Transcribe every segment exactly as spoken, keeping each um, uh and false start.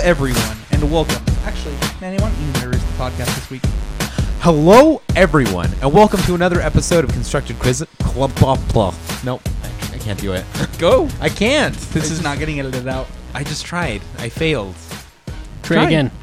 everyone, and welcome. Actually, Manny, why don't you introduce the podcast this week? Hello, everyone, and welcome to another episode of Constructed Quiz. Club blah blah. Nope, I, I can't do it. Go. I can't. This I is not getting edited out. I just tried. I failed. Try, Try. again.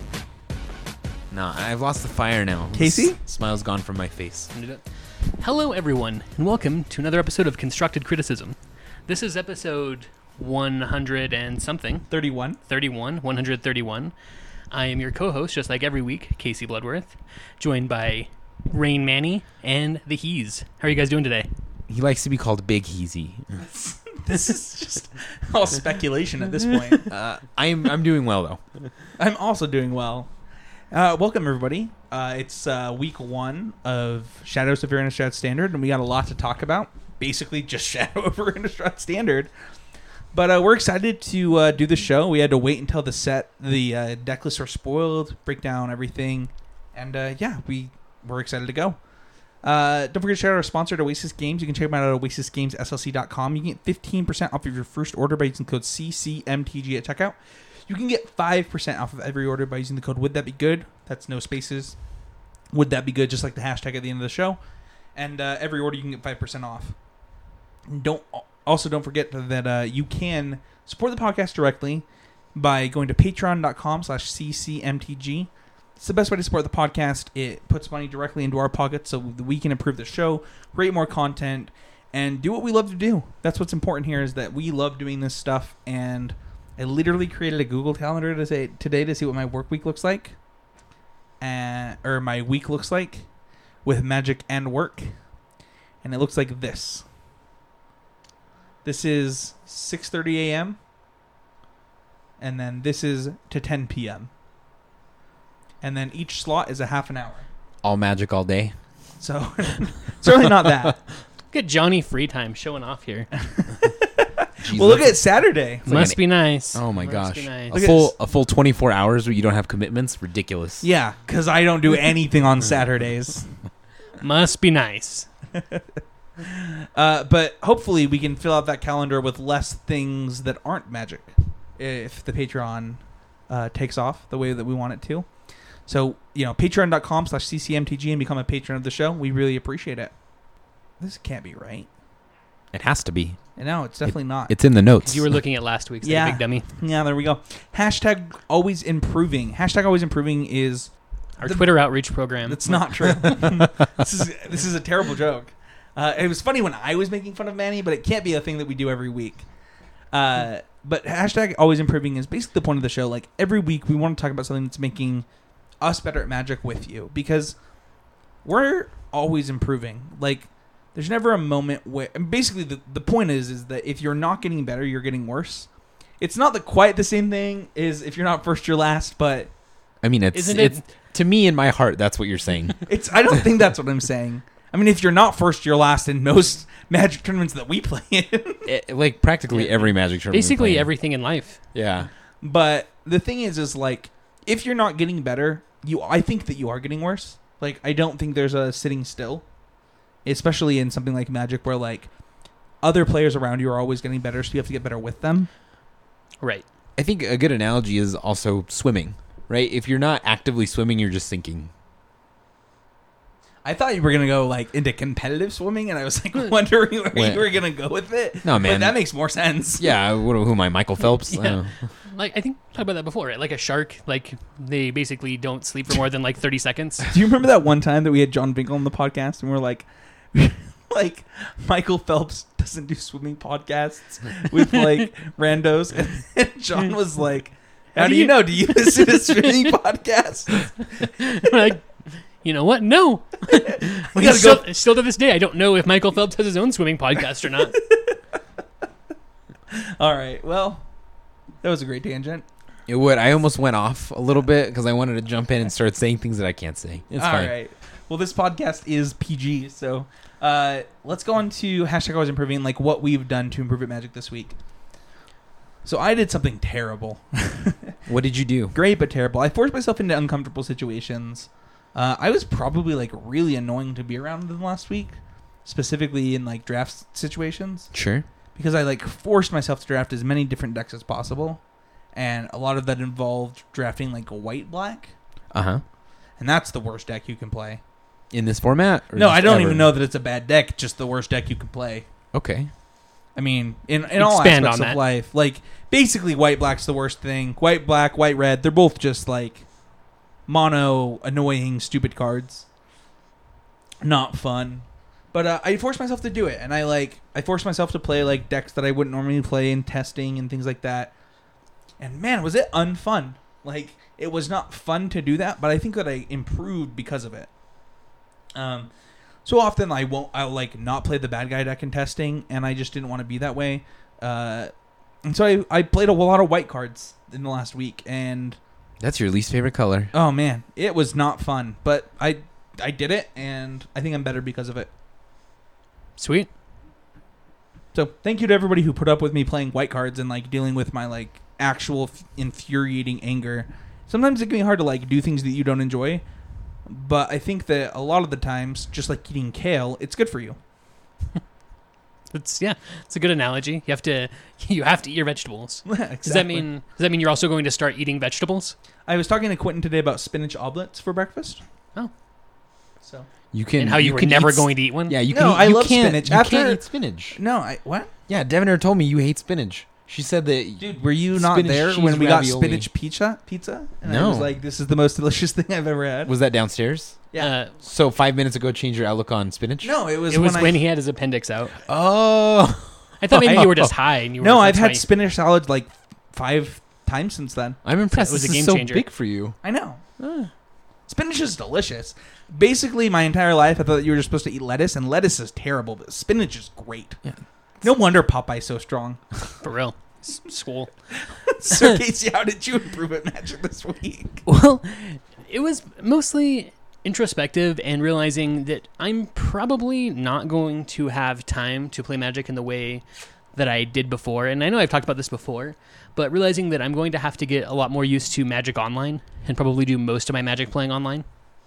No, I've lost the fire now. Casey? The smile's gone from my face. Hello, everyone, and welcome to another episode of Constructed Criticism. This is episode one hundred and something. thirty-one. thirty-one. one hundred thirty-one. I am your co-host, just like every week, Casey Bloodworth, joined by Rain Manny and the Hees. How are you guys doing today? He likes to be called Big Heezy. This is just all speculation at this point. Uh, I'm I'm doing well though. I'm also doing well. Uh, welcome, everybody. Uh, it's uh, week one of Shadows of Innistrad Standard, and we got a lot to talk about. Basically, just Shadow of Innistrad Standard. But uh, we're excited to uh, do the show. We had to wait until the set, the uh, deck lists are spoiled, break down everything, and uh, yeah, we we're excited to go. Uh, don't forget to shout out our sponsor at Oasis Games. You can check them out at oasis games s l c dot com. You can get fifteen percent off of your first order by using code C C M T G at checkout. You can get five percent off of every order by using the code Would That Be Good? That's no spaces. Would That Be Good? Just like the hashtag at the end of the show. And uh, every order you can get five percent off. Don't Also, don't forget that uh, you can support the podcast directly by going to patreon.com slash ccmtg. It's the best way to support the podcast. It puts money directly into our pockets so that we can improve the show, create more content, and do what we love to do. That's what's important here is that we love doing this stuff. And I literally created a Google Calendar to say, today to see what my work week looks like. Uh, or my week looks like with Magic and work. And it looks like this. This is six thirty a.m. And then this is to ten p.m. And then each slot is a half an hour. All magic all day. So it's really not that. Look at Johnny Free Time showing off here. Jeez, Well, look that's- at Saturday. Must an- be nice. Oh my Must gosh. be nice. A Look at full this. a full twenty-four hours where you don't have commitments. Ridiculous. Yeah, because I don't do anything on Saturdays. Must be nice. Uh, but hopefully we can fill out that calendar with less things that aren't magic if the Patreon uh, takes off the way that we want it to. So, you know, patreon.com slash ccmtg and become a patron of the show. We really appreciate it. This can't be right. It has to be. No, it's definitely not. It's in the notes. You were looking at last week's, like Yeah. a big dummy. Yeah, there we go. Hashtag always improving. Hashtag always improving is... Our The- Twitter outreach program. That's not true. this is this is a terrible joke. Uh, it was funny when I was making fun of Manny, but it can't be a thing that we do every week. Uh, but hashtag always improving is basically the point of the show. Like every week, we want to talk about something that's making us better at Magic with you because we're always improving. Like there's never a moment where and basically the the point is is that if you're not getting better, you're getting worse. It's not the quite the same thing as if you're not first, you're last, but I mean, it's Isn't it- it's to me in my heart. That's what you're saying. it's. I don't think that's what I'm saying. I mean, if you're not first, you're last in most Magic tournaments that we play in. It- like practically every magic tournament. we Basically play in. everything in life. Yeah. But the thing is, is like, if you're not getting better, you. I think that you are getting worse. Like, I don't think there's a sitting still, especially in something like Magic, where like other players around you are always getting better, so you have to get better with them. Right. I think a good analogy is also swimming, right? If you're not actively swimming, you're just sinking. I thought you were gonna go like into competitive swimming, and I was like wondering where Wait. you were gonna go with it. No, But man. that makes more sense. Yeah, what, who am I, Michael Phelps? I Yeah. don't know. Like I think we talked about that before, right? Like a shark, like they basically don't sleep for more than like thirty seconds. Do you remember that one time that we had John Bingle on the podcast, and we're like, like Michael Phelps doesn't do swimming podcasts with like randos, and, and John was like, "How, do you know? Do you listen to swimming podcasts?" Like, you know what? No. We gotta still, go. still to this day, I don't know if Michael Phelps has his own swimming podcast or not. All right. Well, that was a great tangent. It would. I almost went off a little bit because I wanted to jump in and start saying things that I can't say. It's All fine. right. Well, this podcast is P G, so uh, let's go on to hashtag always improving, like what we've done to improve at Magic this week. So I did something terrible. What did you do? Great, but terrible. I forced myself into uncomfortable situations. Uh, I was probably like really annoying to be around them last week, specifically in like draft situations, Sure. because I like forced myself to draft as many different decks as possible, and a lot of that involved drafting like a white black, Uh huh. and that's the worst deck you can play. In this format? Or No, just I don't ever? even know that it's a bad deck. Just the worst deck you can play. Okay. I mean, in in all Expand aspects on of that. life, like basically white black's the worst thing. White black, white red, they're both just like mono, annoying, stupid cards. Not fun. But uh, I forced myself to do it, and I like I forced myself to play like decks that I wouldn't normally play in testing and things like that. And man, was it unfun! Like it was not fun to do that, but I think that I improved because of it. Um, so often I won't I'll like not play the bad guy deck in testing, and I just didn't want to be that way. Uh, and so I I played a lot of white cards in the last week, and That's your least favorite color. oh man, it was not fun. But I I did it, and I think I'm better because of it. Sweet. So thank you to everybody who put up with me playing white cards and like dealing with my like actual f- infuriating anger. Sometimes it can be hard to like do things that you don't enjoy, but I think that a lot of the times, just like eating kale, it's good for you. It's yeah, it's a good analogy. You have to you have to eat your vegetables. Exactly. Does that mean does that mean you're also going to start eating vegetables? I was talking to Quentin today about spinach omelets for breakfast. Oh. So You can. And how you, were can never eat s- going to eat one? Yeah, you No, can. Eat, I you love can't, spinach. You After- can't eat spinach. no, I what? Yeah, Deviner told me you hate spinach. She said that. Dude, were you not Spinach there cheese when we got ravioli. spinach pizza? Pizza? And I No. was like, this is the most delicious thing I've ever had. Was that downstairs? Yeah. Uh, So five minutes ago, changed your outlook on spinach? no, it was it was when, when, I, he had his appendix out. Oh. I thought maybe you were just high and you were No, I've that's had why- spinach salad like five times since then. I'm impressed. It was This a game is so changer. big for you. I know. Ah. Spinach is delicious. Basically, my entire life, I thought that you were just supposed to eat lettuce, and lettuce is terrible, but spinach is great. Yeah. No wonder Popeye's so strong. for real. S- School. So, Casey, how did you improve at Magic this week? Well, it was mostly introspective and realizing that I'm probably not going to have time to play Magic in the way that I did before. And I know I've talked about this before, but realizing that I'm going to have to get a lot more used to Magic Online and probably do most of my Magic playing online.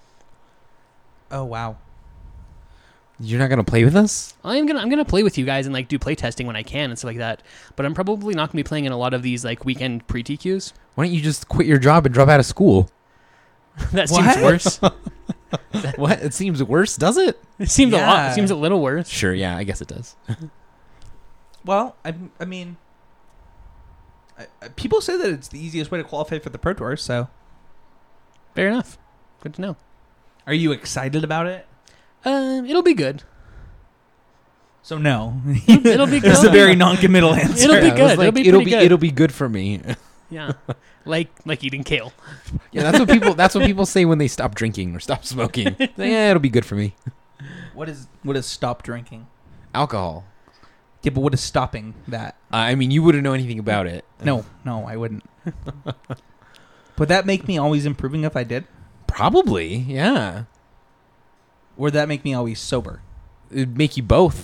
Oh, wow. You're not gonna play with us? I'm gonna I'm gonna play with you guys and like do play testing when I can and stuff like that. But I'm probably not gonna be playing in a lot of these like weekend pre-T Qs. Why don't you just quit your job and drop out of school? That What? seems worse. What? It seems worse, does it? It seems a lot. Yeah. It seems a little worse. Sure. Yeah, I guess it does. Well, I, I mean, I, I- people say that it's the easiest way to qualify for the Pro Tour, so Fair enough. Good to know. are you excited about it? Um, it'll be good. So, no. It'll be That's good. a very non-committal answer. It'll be Yeah, it was good. It'll like, be it'll pretty be good. it'll be good for me. Yeah, like like eating kale. Yeah, that's what people that's what people say when they stop drinking or stop smoking. Yeah, it'll be good for me. What is what is stop drinking? Alcohol. Yeah, but what is stopping that? Uh, I mean, you wouldn't know anything about it. No, no, I wouldn't. Would that make me always improving if I did? Probably. Yeah. Or would that make me always sober? It'd make you both.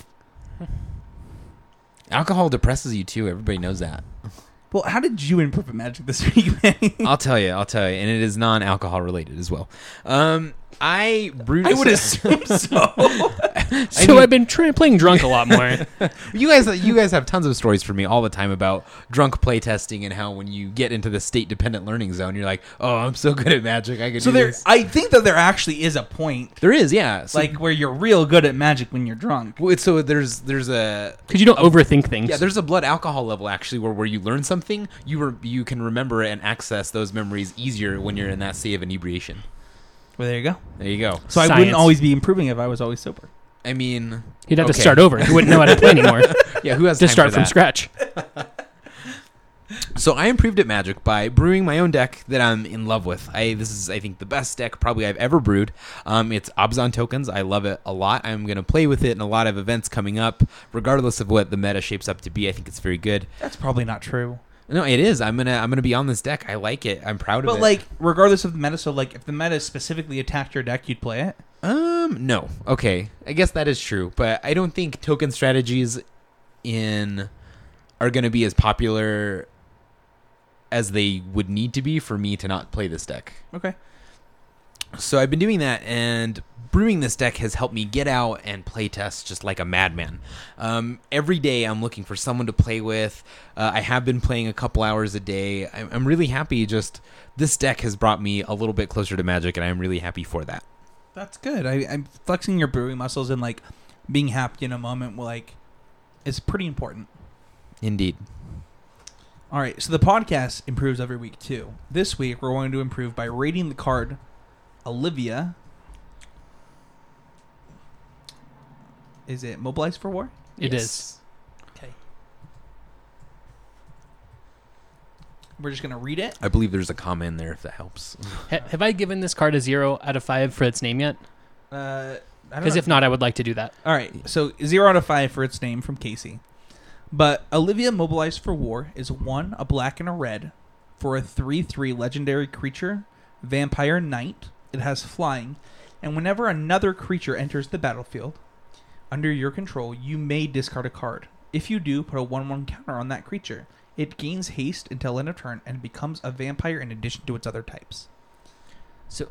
Alcohol depresses you too. Everybody knows that. Well, how did you improve at Magic this week, Manny? I'll tell you. I'll tell you. And it is non-alcohol related as well. Um, I brewed. I would assume so. So mean- I've been tra- playing drunk a lot more. You guys, you guys have tons of stories for me all the time about drunk play testing and how when you get into the state-dependent learning zone, you're like, "Oh, I'm so good at Magic, I can So do there, this." I think that there actually is a point, There is, yeah. So, like where you're real good at Magic when you're drunk. well, so there's there's a Because you don't overthink things. yeah there's a blood alcohol level actually where, where you learn something, you re- you can remember and access those memories easier when you're in that state of inebriation. Well, there you go. There you go. So I Science. wouldn't always be improving if I was always sober. I mean, You'd have to okay. start over. You wouldn't know how to play anymore. yeah, who has Just time start for from that? scratch. So I improved at Magic by brewing my own deck that I'm in love with. I this is I think the best deck probably I've ever brewed. Um, it's Abzan Tokens. I love it a lot. I'm gonna play with it in a lot of events coming up, regardless of what the meta shapes up to be. I think it's very good. That's probably not true. No, it is. I'm gonna I'm gonna be on this deck. I like it. I'm proud of But it. like, regardless of the meta, so like, if the meta specifically attacked your deck, you'd play it. Um, no. Okay. I guess that is true, but I don't think token strategies in are going to be as popular as they would need to be for me to not play this deck. Okay. So I've been doing that, and brewing this deck has helped me get out and play test just like a madman. Um, every day I'm looking for someone to play with. Uh, I have been playing a couple hours a day. I'm, I'm really happy. Just this deck has brought me a little bit closer to Magic, and I'm really happy for that. That's good. I, I'm flexing your brewing muscles and like being happy in a moment. Like, it's pretty important. Indeed. All right, so the podcast improves every week too. This week we're going to improve by rating the card Olivia. Is it Mobilized for War? It Yes. is. Okay. We're just going to read it. I believe there's a comma in there if that helps. Ha- have I given this card a zero out of five for its name yet? Uh, I don't Because know. if not, I would like to do that. All right, so zero out of five for its name from Casey. But Olivia Mobilized for War is one, a black and a red, for a three three legendary creature, Vampire Knight. It has flying, and whenever another creature enters the battlefield under your control, you may discard a card. If you do, put a one one counter on that creature. It gains haste until end of turn and becomes a vampire in addition to its other types. So,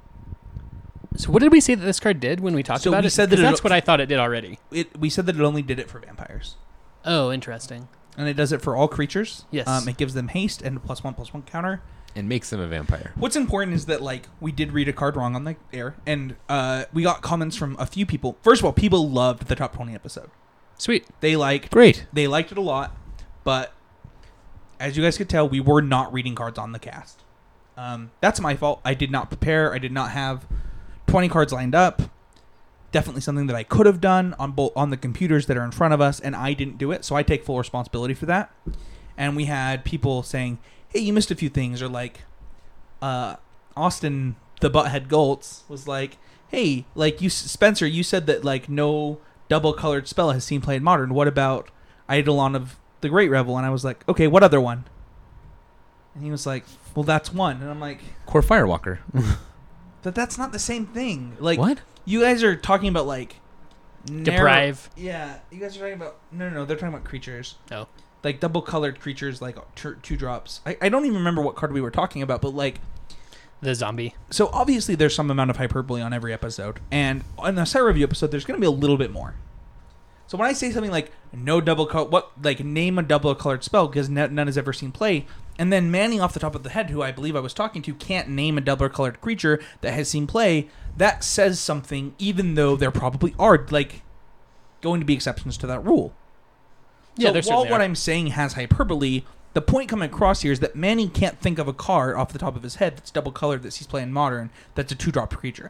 so what did we say that this card did when we talked So about we it? said that 'Cause it- that's what I thought it did already. It, we said that it only did it for vampires. Oh, interesting. And it does it for all creatures. Yes. Um, it gives them haste and a plus one plus one counter. And makes them a vampire. What's important is that, like, we did read a card wrong on the air, and uh, we got comments from a few people. First of all, people loved the top twenty episode. Sweet. They liked Great. they liked it a lot, but as you guys could tell, we were not reading cards on the cast. Um, that's my fault. I did not prepare. I did not have twenty cards lined up. Definitely something that I could have done on both on the computers that are in front of us, and I didn't do it, so I take full responsibility for that. And we had people saying, hey, you missed a few things, or like uh, Austin, the Butthead Goltz, was like, hey, like you, Spencer, you said that like no double colored spell has seen play in Modern. What about Eidolon of the Great Revel? And I was like, okay, what other one? And he was like, well, that's one. And I'm like, Core Firewalker. but that's not the same thing. Like, What? you guys are talking about like narrow- Deprive. Yeah, you guys are talking about no, no, no. They're talking about creatures. Oh. Like double colored creatures, like two, two drops. I, I don't even remember what card we were talking about, but like, The zombie. so obviously there's some amount of hyperbole on every episode, and on the set review episode, there's going to be a little bit more. So when I say something like no double color, what like name a double colored spell because n- none has ever seen play, and then Manny off the top of the head, who I believe I was talking to, can't name a double colored creature that has seen play. That says something, even though there probably are like going to be exceptions to that rule. Yeah, so there while certainly what are. I'm saying has hyperbole, the point coming across here is that Manny can't think of a card off the top of his head that's double colored that he's playing Modern that's a two drop creature.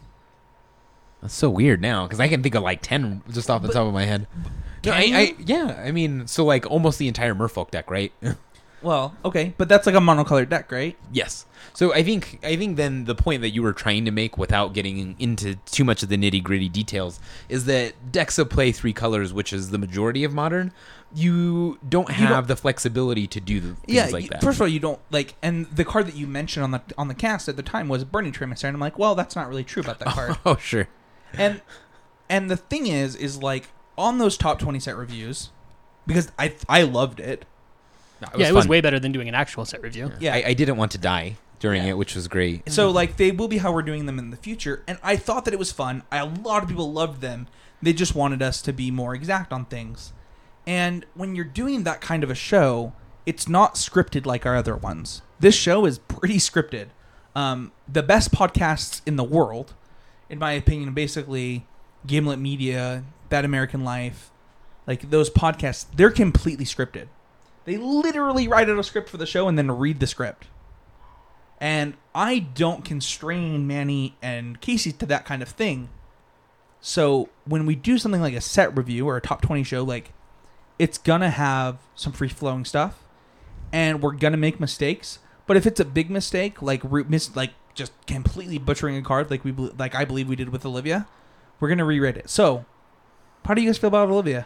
That's so weird now, because I can think of like ten just off the But- top of my head. No, I, Can I, you? yeah, I mean, so like almost the entire Merfolk deck, right? Well, okay, but that's like a monocolored deck, right? Yes. So I think I think then the point that you were trying to make without getting into too much of the nitty gritty details is that decks of play three colors, which is the majority of Modern, you don't You have don't- the flexibility to do the things Yeah. like you- that. First of all, you don't like, and the card that you mentioned on the on the cast at the time was Burning Tremister, and I'm like, well, that's not really true about that card. Oh, sure. and and the thing is, is like on those top twenty set reviews, because I I loved it. No, yeah, it was fun. way better than doing an actual set review. Yeah. I, I didn't want to die during Yeah. it, which was great. So like they will be how we're doing them in the future, and I thought that it was fun. I, a lot of people loved them. They just wanted us to be more exact on things. And when you're doing that kind of a show, it's not scripted like our other ones. This show is pretty scripted. Um, the best podcasts in the world, in my opinion, basically Gimlet Media, That American Life, like those podcasts, they're completely scripted. They literally write out a script for the show and then read the script. And I don't constrain Manny and Casey to that kind of thing. So when we do something like a set review or a top twenty show, like it's gonna have some free flowing stuff, and we're gonna make mistakes. But if it's a big mistake, like root mis- like just completely butchering a card, like we bel- like I believe we did with Olivia, we're gonna rewrite it. So, how do you guys feel about Olivia?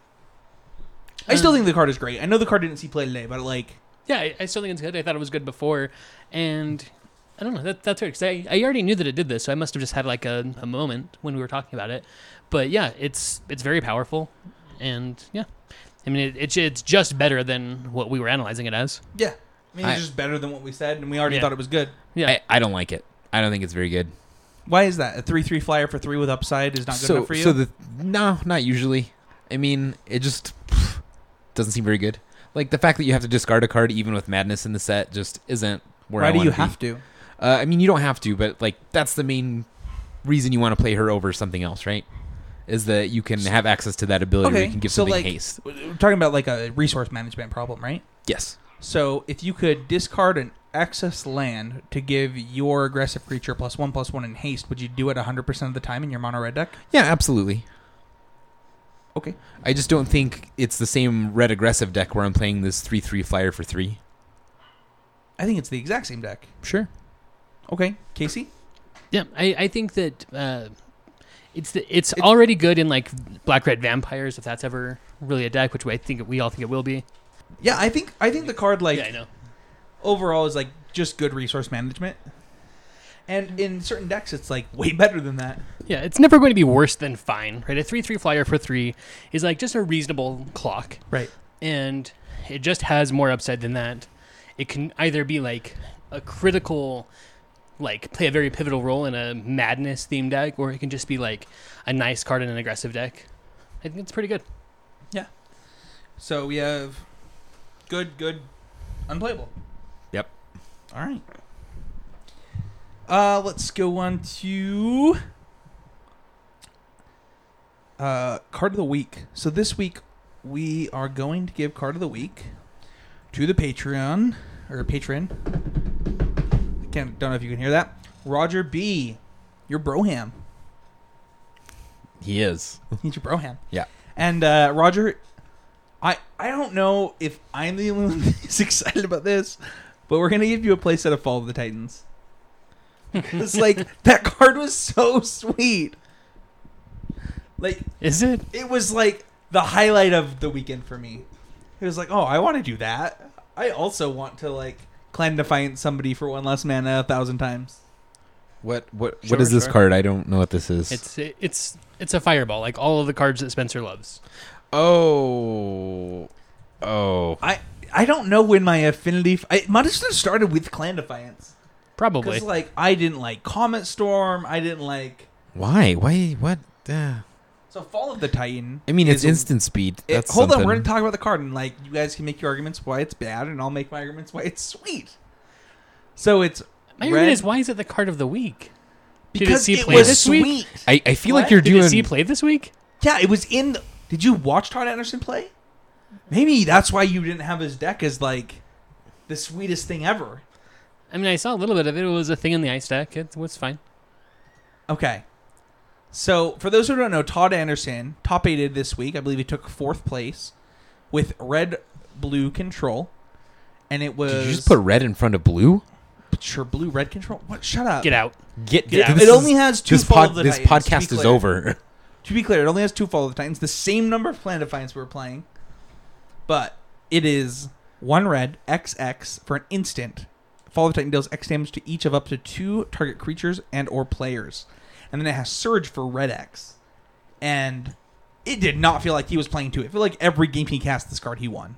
I still Um, think the card is great. I know the card didn't see play today, but like, Yeah, I, I still think it's good. I thought it was good before, and I don't know. That, that's weird because I, I already knew that it did this, so I must have just had like a, a moment when we were talking about it. But yeah, it's it's very powerful, and yeah, I mean it, it's it's just better than what we were analyzing it as. yeah, I mean it's I- just better than what we said, and we already Yeah. thought it was good. Yeah, I, I don't like it. I don't think it's very good. Why is that? A three three flyer for three with upside is not good so, enough for you? So the no, not usually. I mean, it just pff, doesn't seem very good. Like the fact that you have to discard a card even with Madness in the set just isn't where Why I do want you to be. have to? Uh, I mean, you don't have to, but like that's the main reason you want to play her over something else, right? Is that you can have access to that ability where you can give so something like, haste. we're talking about like a resource management problem, right? Yes. So if you could discard an excess land to give your aggressive creature plus one plus one in haste, would you do it one hundred percent of the time in your mono red deck? Yeah, absolutely. Okay. I just don't think it's the same red aggressive deck where I'm playing this three three flyer for three. I think it's the exact same deck. Sure. Okay. Casey? Yeah, I, I think that uh, it's the, it's already good in like black red vampires if that's ever really a deck, which I think we all think it will be. Yeah, I think I think the card like yeah, I know. overall is like just good resource management. And in certain decks it's like way better than that. Yeah, it's never going to be worse than fine, right? A three three flyer for three is like just a reasonable clock. Right. And it just has more upside than that. It can either be like a critical, like play a very pivotal role in a madness themed deck, or it can just be like a nice card in an aggressive deck. I think it's pretty good. Yeah. So we have good, good, unplayable. Yep. All right. Uh, let's go on to uh, card of the week. So this week we are going to give card of the week to the Patreon or patron. I can't. Don't know if you can hear that. Roger B, your broham. He is. He's your broham. Yeah. And uh, Roger, I I don't know if I'm the only one who's excited about this, but we're gonna give you a playset of Fall of the Titans. It's like that card was so sweet. Like, Is it? it was like the highlight of the weekend for me. It was like, oh, I want to do that. I also want to like Clan Defiant somebody for one less mana a thousand times. What what Sure, what is this sure. card? I don't know what this is. It's it's it's a fireball, like all of the cards that Spencer loves. oh oh I I don't know when my affinity. F- I, it might have started with Clan Defiance. Probably. Because like I didn't like Comet Storm. I didn't like. why why what? Uh, So Fall of the Titan. I mean, it's is a- instant speed. It- That's hold something. on, we're gonna talk about the card, and like you guys can make your arguments why it's bad, and I'll make my arguments why it's sweet. So it's My red argument is, why is it the card of the week? Did it because see it play was this week? sweet. I, I feel What? like you're Did doing. it see play this week? Yeah, it was in. The, did you watch Todd Anderson play? Maybe that's why you didn't have his deck as like the sweetest thing ever. I mean, I saw a little bit of it. It was a thing in the ice deck. It was fine. Okay. So, for those who don't know, Todd Anderson top eighted this week. I believe he took fourth place with red-blue control. And it was... Did you just put red in front of blue? Sure, blue-red control? What? Shut up. Get out. Get, Get out. this It is- only has two this Fall of the This Titans, to be podcast is clear. over. To be clear, it only has two Fall of the Titans. The same number of Plan Defiance we were playing. But it is one red, X X, for an instant. Fall of the Titan deals X damage to each of up to two target creatures and or players. And then it has Surge for red X. And it did not feel like he was playing two. It felt like every game he cast this card, he won.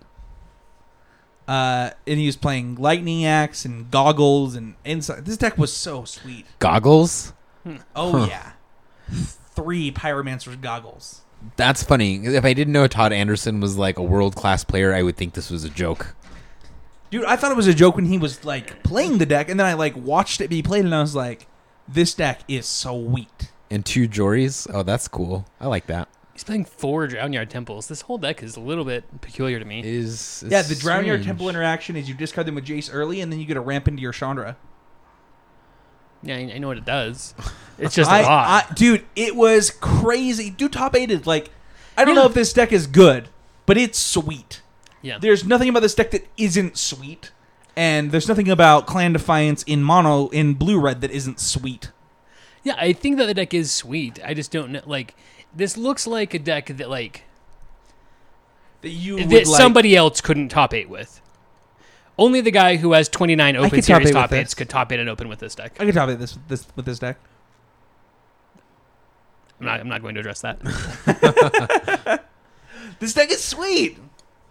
Uh, and he was playing Lightning Axe and Goggles and Inside. This deck was so sweet. Goggles? Oh, Huh. yeah. Three Pyromancer's Goggles. That's funny. If I didn't know Todd Anderson was like a world-class player, I would think this was a joke. Dude, I thought it was a joke when he was, like, playing the deck, and then I, like, watched it be played, and I was like, this deck is sweet. And two Jories? Oh, that's cool. I like that. He's playing four Drownyard Temples. This whole deck is a little bit peculiar to me. Is Yeah, the Drownyard Temple interaction is you discard them with Jace early, and then you get a ramp into your Chandra. Yeah, I, I know what it does. It's just a I, lot. I, dude, it was crazy. Dude, top eighted. Like, I don't Yeah. know if this deck is good, but it's sweet. yeah. There's nothing about this deck that isn't sweet, and there's nothing about Clan Defiance in mono, in blue-red, that isn't sweet. Yeah, I think that the deck is sweet. I just don't know. Like, this looks like a deck that, like, That you that would like. somebody else couldn't top eight with. Only the guy who has twenty-nine open could top series eight top with eights this. could top eight and open with this deck. I could top eight this, this with this deck. I'm not, I'm not going to address that. This deck is sweet.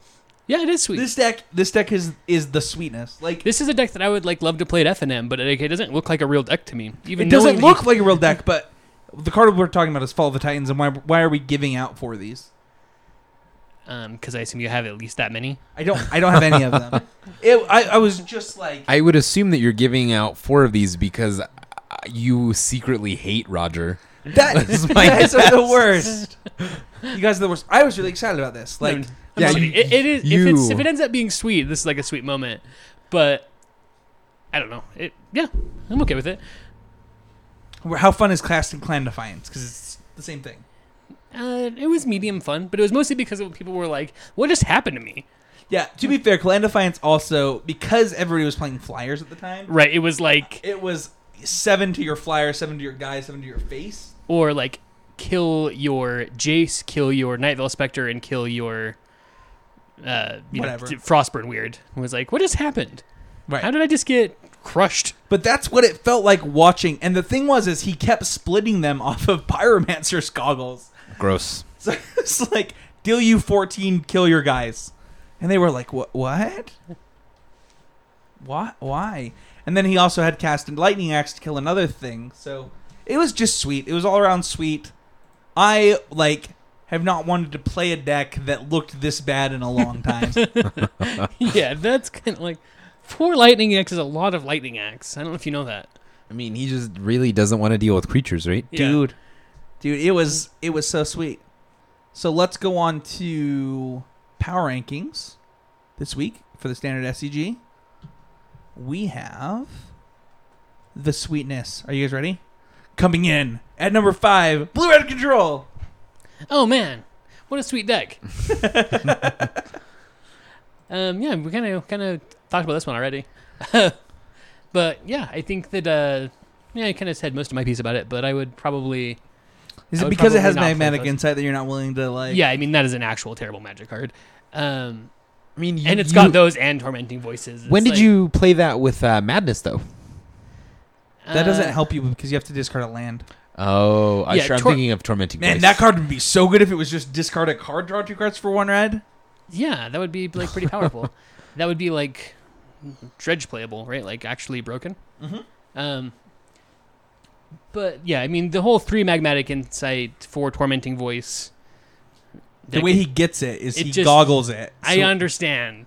Yeah, it is sweet. This deck, this deck is is the sweetness. Like This is a deck that I would like love to play at F N M, but like, it doesn't look like a real deck to me. Even it doesn't knowing look the- like a real deck, but the card we're talking about is Fall of the Titans, and why why are we giving out four of these? Um, because I assume you have at least that many. I don't I don't have any of them. It, I, I was just like I would assume that you're giving out four of these because uh, you secretly hate Roger. that. That's my You guys are the guess. worst. You guys are the worst. I was really excited about this. Like, I'm yeah, just you- kidding. it, it is. you- If it's if it ends up being sweet, this is like a sweet moment. But I don't know. It yeah, I'm okay with it. how fun is Clash and Clan Defiance? Because it's the same thing. Uh, it was medium fun, but it was mostly because of people were like, "What just happened to me?" Yeah. To be fair, Clan Defiance also, because everybody was playing flyers at the time. Right? It was like, It was seven to your flyer, seven to your guy, seven to your face. or like, kill your Jace, kill your Night Vale Spectre, and kill your uh, you Whatever. know, Frostburn. Weird. It was like, what just happened? Right. How did I just get crushed? But that's what it felt like watching. And the thing was, is he kept splitting them off of Pyromancer's goggles. Gross. So it's like, deal you fourteen, kill your guys. And they were like, what? What? What? Why? And then he also had cast a Lightning Axe to kill another thing. So it was just sweet. It was all around sweet. I, like, have not wanted to play a deck that looked this bad in a long time. Yeah, that's kind of like four Lightning Axe is a lot of Lightning Axe. I don't know if you know that. I mean, he just really doesn't want to deal with creatures, right? Yeah. Dude. Dude, it was it was so sweet. So let's go on to power rankings this week for the standard S C G. We have the sweetness. Are you guys ready? Coming in at number five, Blue Red Control. Oh man, what a sweet deck. um, yeah, we kind of kind of talked about this one already, but yeah, I think that uh, yeah, I kind of said most of my piece about it, but I would probably Is I it would because it probably has not play magnetic those. insight that you're not willing to like? yeah, I mean that is an actual terrible Magic card, um, I mean, you, and it's you- got those and tormenting voices. When It's did like, you play that with uh, Madness, though? That doesn't uh, help you because you have to discard a land. Oh, I Yeah, sure. I'm tor- thinking of Tormenting Man, Voice. that card would be so good if it was just discard a card, draw two cards for one red. Yeah, that would be like pretty powerful. That would be like dredge playable, right? Like actually broken. Mm-hmm. Um, but yeah, I mean the whole three magmatic insight for tormenting voice. The deck- way he gets it is It he just- goggles it. I So- understand.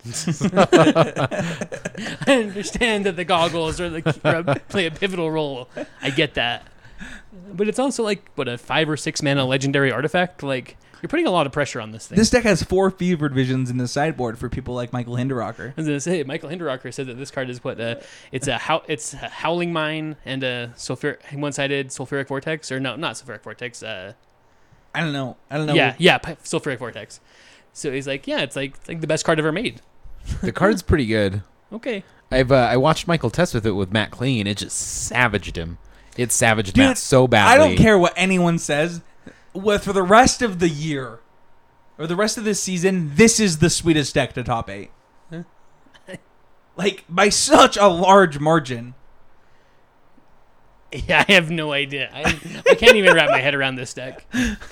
I understand that the goggles are the are, play a pivotal role. I get that, but it's also like what a five or six mana legendary artifact. Like you're putting a lot of pressure on this thing. This deck has four fevered visions in the sideboard for people like Michael Hinderocker. I was gonna say Michael Hinderocker said that this card is what uh, it's a how it's a howling mine and a sulfur one-sided sulfuric vortex or no not sulfuric vortex uh I don't know. I don't know. yeah yeah pi- sulfuric vortex. So he's like yeah it's like it's like the best card ever made. The card's pretty good. Okay. I've uh, I watched Michael test with it with Matt Clean, and it just savaged him. It savaged Dude, Matt so badly. I don't care what anyone says. Well, for the rest of the year or the rest of this season, this is the sweetest deck to top eight. Huh? Like by such a large margin. Yeah, I have no idea. I, I can't even wrap my head around this deck.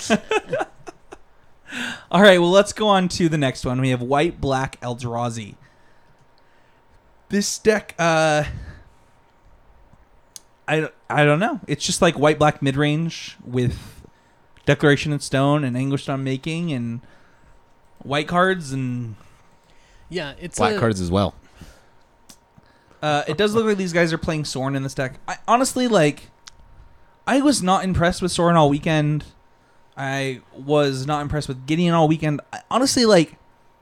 All right, well, let's go on to the next one. We have White Black Eldrazi. This deck, uh, I, I don't know. It's just like White Black mid range with Declaration in Stone and Anguished on Making and white cards, and Yeah, it's Black a, cards as well. uh, it does look like these guys are playing Sorin in this deck. I, honestly, like, I was not impressed with Sorin all weekend. I was not impressed with Gideon all weekend. I, honestly, like,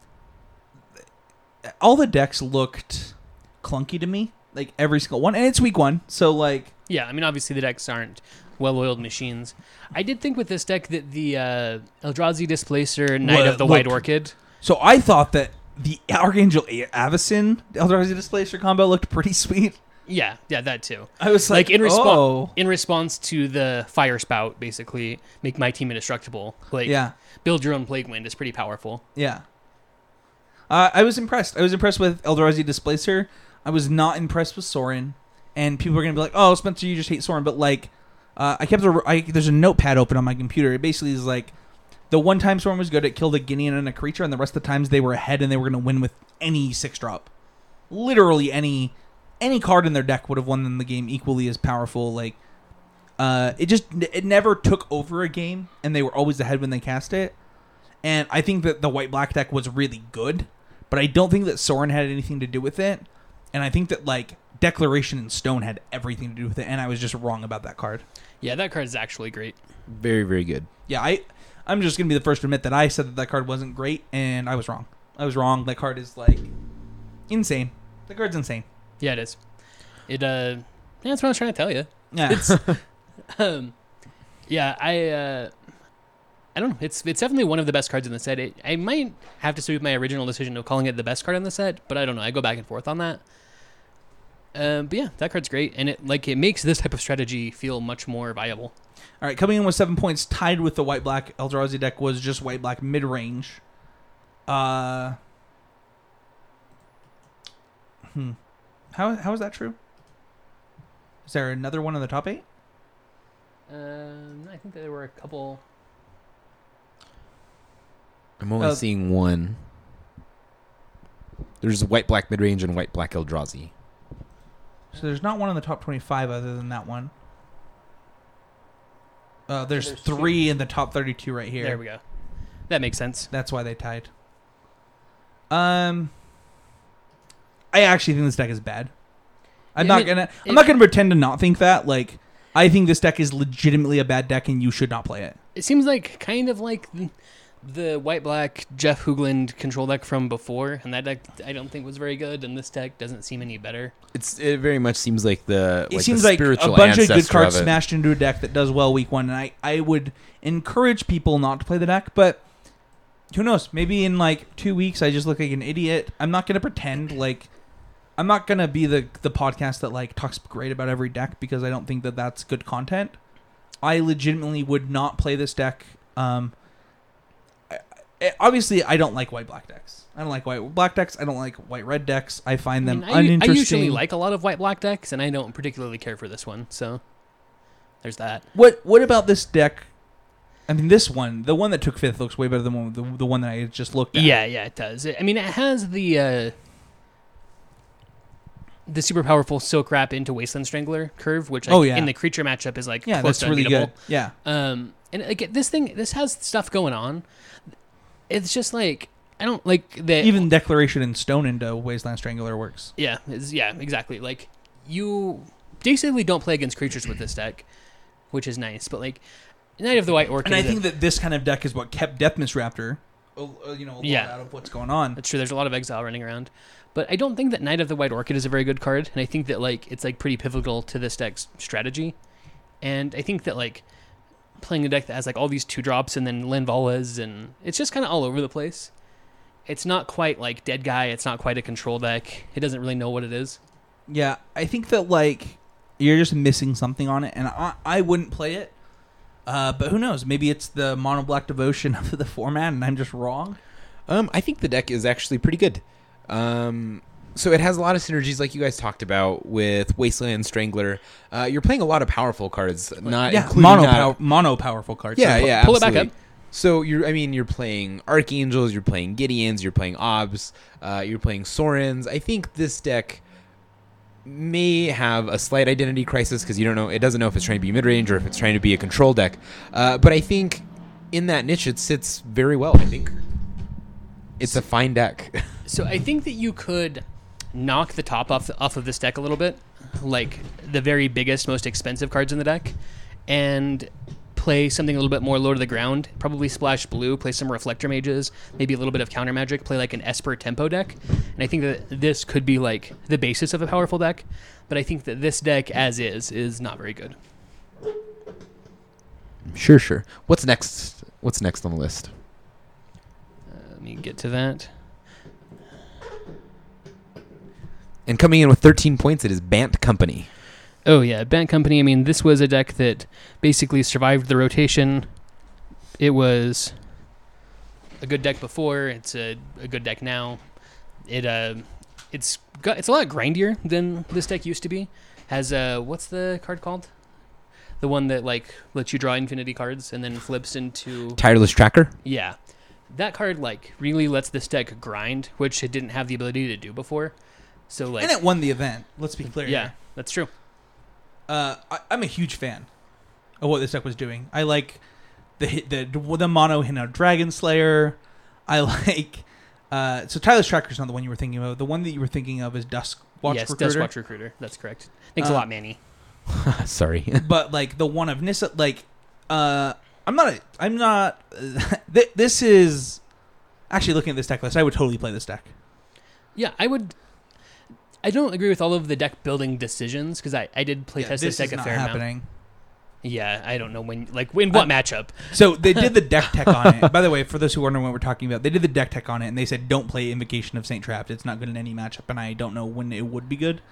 all the decks looked clunky to me. Like, every single one. And it's week one, so, like... Yeah, I mean, obviously the decks aren't well-oiled machines. I did think with this deck that the uh, Eldrazi Displacer, Knight What- of the White look. Orchid... So I thought that the Archangel Avacyn Eldrazi Displacer combo looked pretty sweet. Yeah, yeah, that too. I was Like, like, in, respo- oh. in response to the Fire Spout, basically, make my team indestructible. Like, Yeah, build your own Plague Wind is pretty powerful. yeah. Uh, I was impressed. I was impressed with Eldrazi Displacer. I was not impressed with Sorin. And people are going to be like, oh, Spencer, you just hate Sorin. But, like, uh, I kept a, I, there's a notepad open on my computer. It basically is like, The one time Storm was good, it killed a Guinean and a creature, and the rest of the times they were ahead and they were going to win with any six drop. Literally any any card in their deck would have won them the game equally as powerful. Like, uh, it just it never took over a game, and they were always ahead when they cast it. And I think that the white black deck was really good, but I don't think that Sorin had anything to do with it. And I think that like Declaration in Stone had everything to do with it, and I was just wrong about that card. Yeah, that card is actually great. Very, very good. Yeah, I, I'm just going to be the first to admit that I said that that card wasn't great, and I was wrong. I was wrong. That card is, like, insane. The card's insane. Yeah, it is. It, uh, yeah, that's what I was trying to tell you. Yeah. It's, um, yeah, I, uh, I don't know. It's it's definitely one of the best cards in the set. It, I might have to stick with my original decision of calling it the best card in the set, but I don't know. I go back and forth on that. Um, but yeah, that card's great, and it like it makes this type of strategy feel much more viable. All right, coming in with seven points, tied with the white-black Eldrazi deck, was just white-black mid-range. Uh, hmm. How how is that true? Is there another one in the top eight? Um, I think there were a couple. I'm only Uh, seeing one. There's white black mid range and white black Eldrazi. So there's not one in the top twenty-five other than that one. Uh, there's, there's three in the top thirty-two right here. There we go. That makes sense. That's why they tied. Um, I actually think this deck is bad. I'm I not mean, gonna. I'm it- not gonna pretend to not think that. Like, I think this deck is legitimately a bad deck, and you should not play it. It seems like kind of like the white black Jeff Hoogland control deck from before, and that deck I don't think was very good, and this deck doesn't seem any better. It's it very much seems like the It like seems the like a spiritual bunch of good ancestor cards of it. smashed into a deck that does well week one, and I I would encourage people not to play the deck, but who knows? Maybe in like two weeks I just look like an idiot. I'm not gonna pretend like. I'm not gonna be the the podcast that like talks great about every deck because I don't think that that's good content. I legitimately would not play this deck. Um, I, I, obviously, I don't like white black decks. I don't like white black decks. I don't like white red decks. I find them I, mean, I, uninteresting. I usually like a lot of white black decks, and I don't particularly care for this one. So there's that. What What about this deck? I mean, this one, the one that took fifth, looks way better than one, the the one that I just looked at. Yeah, yeah, it does. I mean, it has the uh, the super powerful Silk Wrap into Wasteland Strangler curve, which like, Oh, yeah. in the creature matchup is like yeah, close that's to really unbeatable. good. Yeah. Um, and again, this thing, this has stuff going on. It's just like I don't like the Even Declaration in Stone into Wasteland Strangler works. yeah, it's, yeah, exactly. Like you basically don't play against creatures with this deck, which is nice. But like Knight of the White Orchid, And I is a- think that this kind of deck is what kept Deathmiss Raptor, uh, you know, a lot Yeah. out of what's going on. that's true. There's a lot of exile running around, but I don't think that Knight of the White Orchid is a very good card, and I think that like it's like pretty pivotal to this deck's strategy. And I think that like playing a deck that has like all these two drops and then Linvalas, and it's just kind of all over the place. It's not quite like Dead Guy. It's not quite a control deck. It doesn't really know what it is. Yeah, I think that like you're just missing something on it, and I, I wouldn't play it. Uh, but who knows? Maybe it's the mono black devotion of the format, and I'm just wrong. Um, I think the deck is actually pretty good. Um, so it has a lot of synergies, like you guys talked about with Wasteland Strangler. Uh, you're playing a lot of powerful cards, not yeah, including mono not- pow- mono powerful cards. Yeah, So- yeah, pull it back absolutely. up. So you're, I mean, you're playing Archangels, you're playing Gideons, you're playing Obs, uh, you're playing Sorins. I think this deck may have a slight identity crisis because you don't know, it doesn't know if it's trying to be mid range or if it's trying to be a control deck. Uh, but I think in that niche, it sits very well. I think it's a fine deck. So I think that you could knock the top off off of this deck a little bit, like the very biggest, most expensive cards in the deck, and play something a little bit more low to the ground. Probably splash blue, play some Reflector Mages, maybe a little bit of counter magic, play like an Esper tempo deck. And I think that this could be like the basis of a powerful deck. But I think that this deck, as is, is not very good. Sure, sure. What's next? What's next on the list? Uh, let me get to that. And coming in with thirteen points, it is Bant Company. Oh yeah, Bant Company. I mean, this was a deck that basically survived the rotation. It was a good deck before. It's a, a good deck now. It uh, it's got it's a lot grindier than this deck used to be. Has uh, what's the card called? the one that like lets you draw infinity cards and then flips into Tireless Tracker. yeah. That card like really lets this deck grind, which it didn't have the ability to do before. So like, And it won the event. Let's be clear. yeah, here. that's true. Uh, I, I'm a huge fan of what this deck was doing. I like the hit- the the mono Hino Dragon Slayer. I like uh, so Tyler's Tracker's not the one you were thinking of. The one that you were thinking of is Dusk Watch yes, Recruiter. Dust Watch Recruiter. That's correct. Thanks Uh, a lot, Manny. Sorry. But like the one of Nissa, like uh, I'm not. A, I'm not. th- this is actually looking at this deck list. I would totally play this deck. Yeah, I would. I don't agree with all of the deck building decisions because I, I did play Yeah, test this this deck is a not fair amount. happening. Yeah, I don't know when, like, in what Uh, matchup. So they did the deck tech on it. By the way, for those who wonder what we're talking about, they did the deck tech on it, and they said don't play Invocation of Saint Trapped. It's not good in any matchup, and I don't know when it would be good.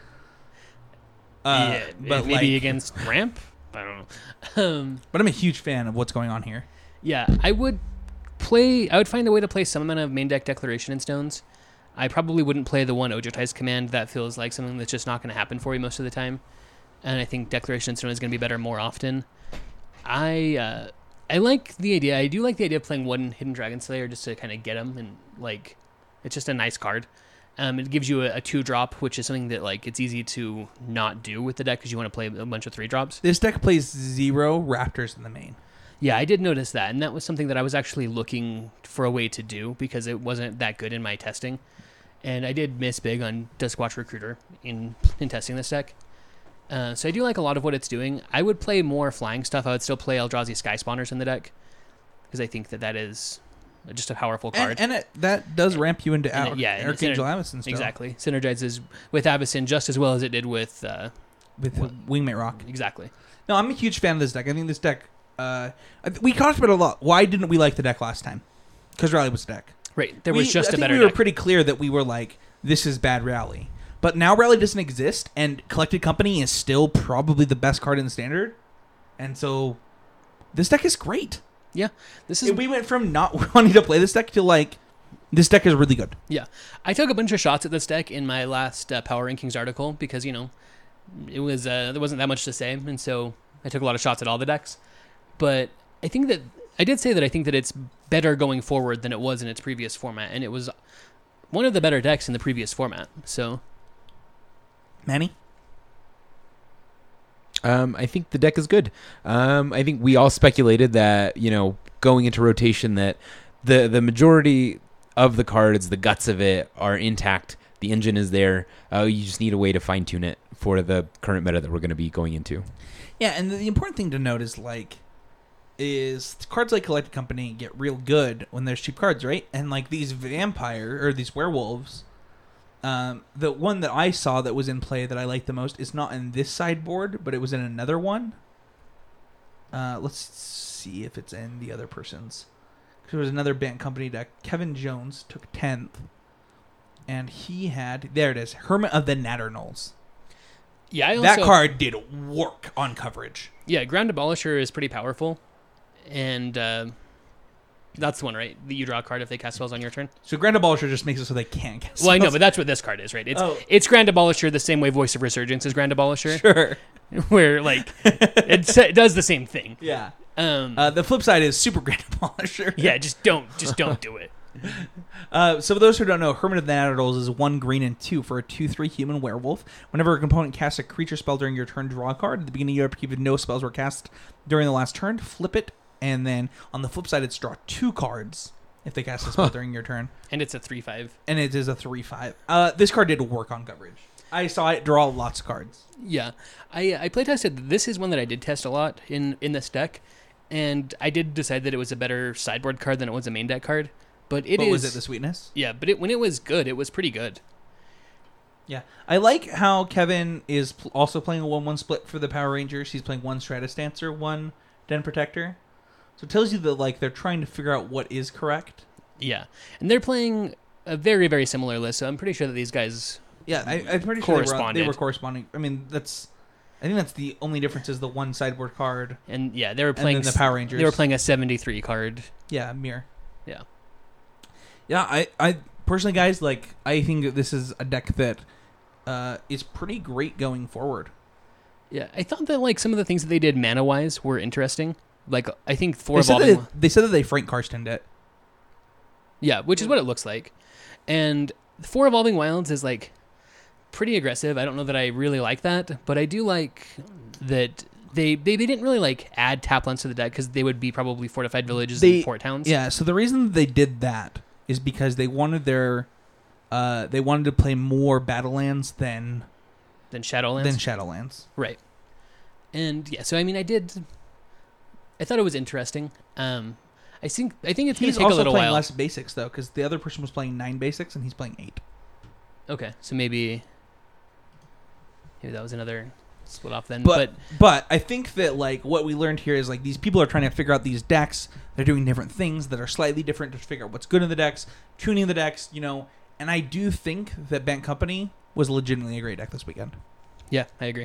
Uh, yeah, but maybe like, against ramp. I don't know. Um, but I'm a huge fan of what's going on here. yeah, I would play. I would find a way to play some amount of main deck Declaration and Stones. I probably wouldn't play the one Ojotai's command. That feels like something that's just not going to happen for you most of the time. And I think Declaration and Stone is going to be better more often. I uh, I like the idea. I do like the idea of playing one Hidden Dragon Slayer just to kind of get him, and like, it's just a nice card. Um, it gives you a, a two drop, which is something that like it's easy to not do with the deck because you want to play a bunch of three drops. This deck plays zero Raptors in the main. Yeah, I did notice that, and that was something that I was actually looking for a way to do because it wasn't that good in my testing, and I did miss big on Duskwatch Recruiter in in testing this deck. Uh, so I do like a lot of what it's doing. I would play more flying stuff. I would still play Eldrazi Sky Spawners in the deck because I think that that is just a powerful card. And, and it, that does ramp you into And Ar- it- yeah, and it Archangel syner- Avacyn still. Exactly, synergizes with Avacyn just as well as it did with uh, With What- Wingmate Rock. exactly. No, I'm a huge fan of this deck. I think this deck... Uh, I th- we talked about it a lot. Why didn't we like the deck last time? Because Rally was the deck. Right, there was We- just I a think better we were deck. pretty clear that we were like, this is bad Rally. But now Rally doesn't exist, and Collected Company is still probably the best card in the Standard. And so, this deck is great. yeah, this is We went from not wanting to play this deck to like, this deck is really good. Yeah, I took a bunch of shots at this deck in my last uh, Power Rankings article because you know it was uh, there wasn't that much to say, and so I took a lot of shots at all the decks. But I think that I did say that I think that it's better going forward than it was in its previous format, and it was one of the better decks in the previous format. So Manny? Um, I think the deck is good. Um, I think we all speculated that, you know, going into rotation that the the majority of the cards, the guts of it, are intact. The engine is there. Uh, you just need a way to fine tune it for the current meta that we're going to be going into. Yeah, and the, the important thing to note is like, is cards like Collected Company get real good when there's cheap cards, right? And like these vampire or these werewolves, um, the one that I saw that was in play that I liked the most is not in this sideboard, but it was in another one. Uh, let's see if it's in the other person's. There was another Bant Company deck. Kevin Jones took tenth, and he had there it is, Hermit of the Natternals. yeah, I also, That card did work on coverage. yeah, Ground Abolisher is pretty powerful, and uh, that's the one, right? That you draw a card if they cast spells on your turn. So Grand Abolisher just makes it so they can't cast Well, I know, spells. but that's what this card is, right? It's Oh. it's Grand Abolisher the same way Voice of Resurgence is Grand Abolisher, Sure. where like it, sa- it does the same thing. Yeah. Um, Uh, the flip side is Super Grand Abolisher. yeah, just don't, just don't do it. Uh, so for those who don't know, Hermit of the Natternals is one green and two for a two three human werewolf. Whenever a component casts a creature spell during your turn, draw a card. At the beginning of your upkeep, if no spells were cast during the last turn, flip it. And then on the flip side, it's draw two cards if they cast a spell during your turn. And it's a three five. And it is a three five. Uh, this card did work on coverage. I saw it draw lots of cards. Yeah, I I play tested. This is one that I did test a lot in in this deck, and I did decide that it was a better sideboard card than it was a main deck card. But it is What was it, the sweetness? yeah, but it, when it was good, it was pretty good. Yeah, I like how Kevin is pl- also playing a one one split for the Power Rangers. He's playing one Stratus Dancer, one Den Protector. So it tells you that like they're trying to figure out what is correct. Yeah, and they're playing a very very similar list. So I'm pretty sure that these guys. Yeah, I, I'm pretty sure they were, Corresponded. they were corresponding. I mean, that's I think that's the only difference is the one sideboard card. And yeah, they were And playing then the Power Rangers. They were playing a seventy-three card. Yeah, mirror. Yeah. Yeah, I, I personally, guys, like I think that this is a deck that uh, is pretty great going forward. Yeah, I thought that like some of the things that they did mana wise were interesting. Like I think four They said, evolving. that, they said that they Frank Karstened it. Yeah, which is what it looks like. And four evolving wilds is like pretty aggressive. I don't know that I really like that, but I do like that they they, they didn't really like add tap lands to the deck because they would be probably fortified villages They- and port towns. Yeah, so the reason that they did that is because they wanted their uh, they wanted to play more Battlelands than Than Shadowlands. than Shadowlands. Right. And yeah, so I mean, I did. I thought it was interesting. Um, I think I think it's going He's to take a also little playing while. less basics though, because the other person was playing nine basics and he's playing eight. Okay, so maybe maybe that was another split off then. But, But, but I think that like what we learned here is like these people are trying to figure out these decks. They're doing different things that are slightly different to figure out what's good in the decks, tuning the decks, you know. And I do think that Bent Company was legitimately a great deck this weekend. yeah, I agree.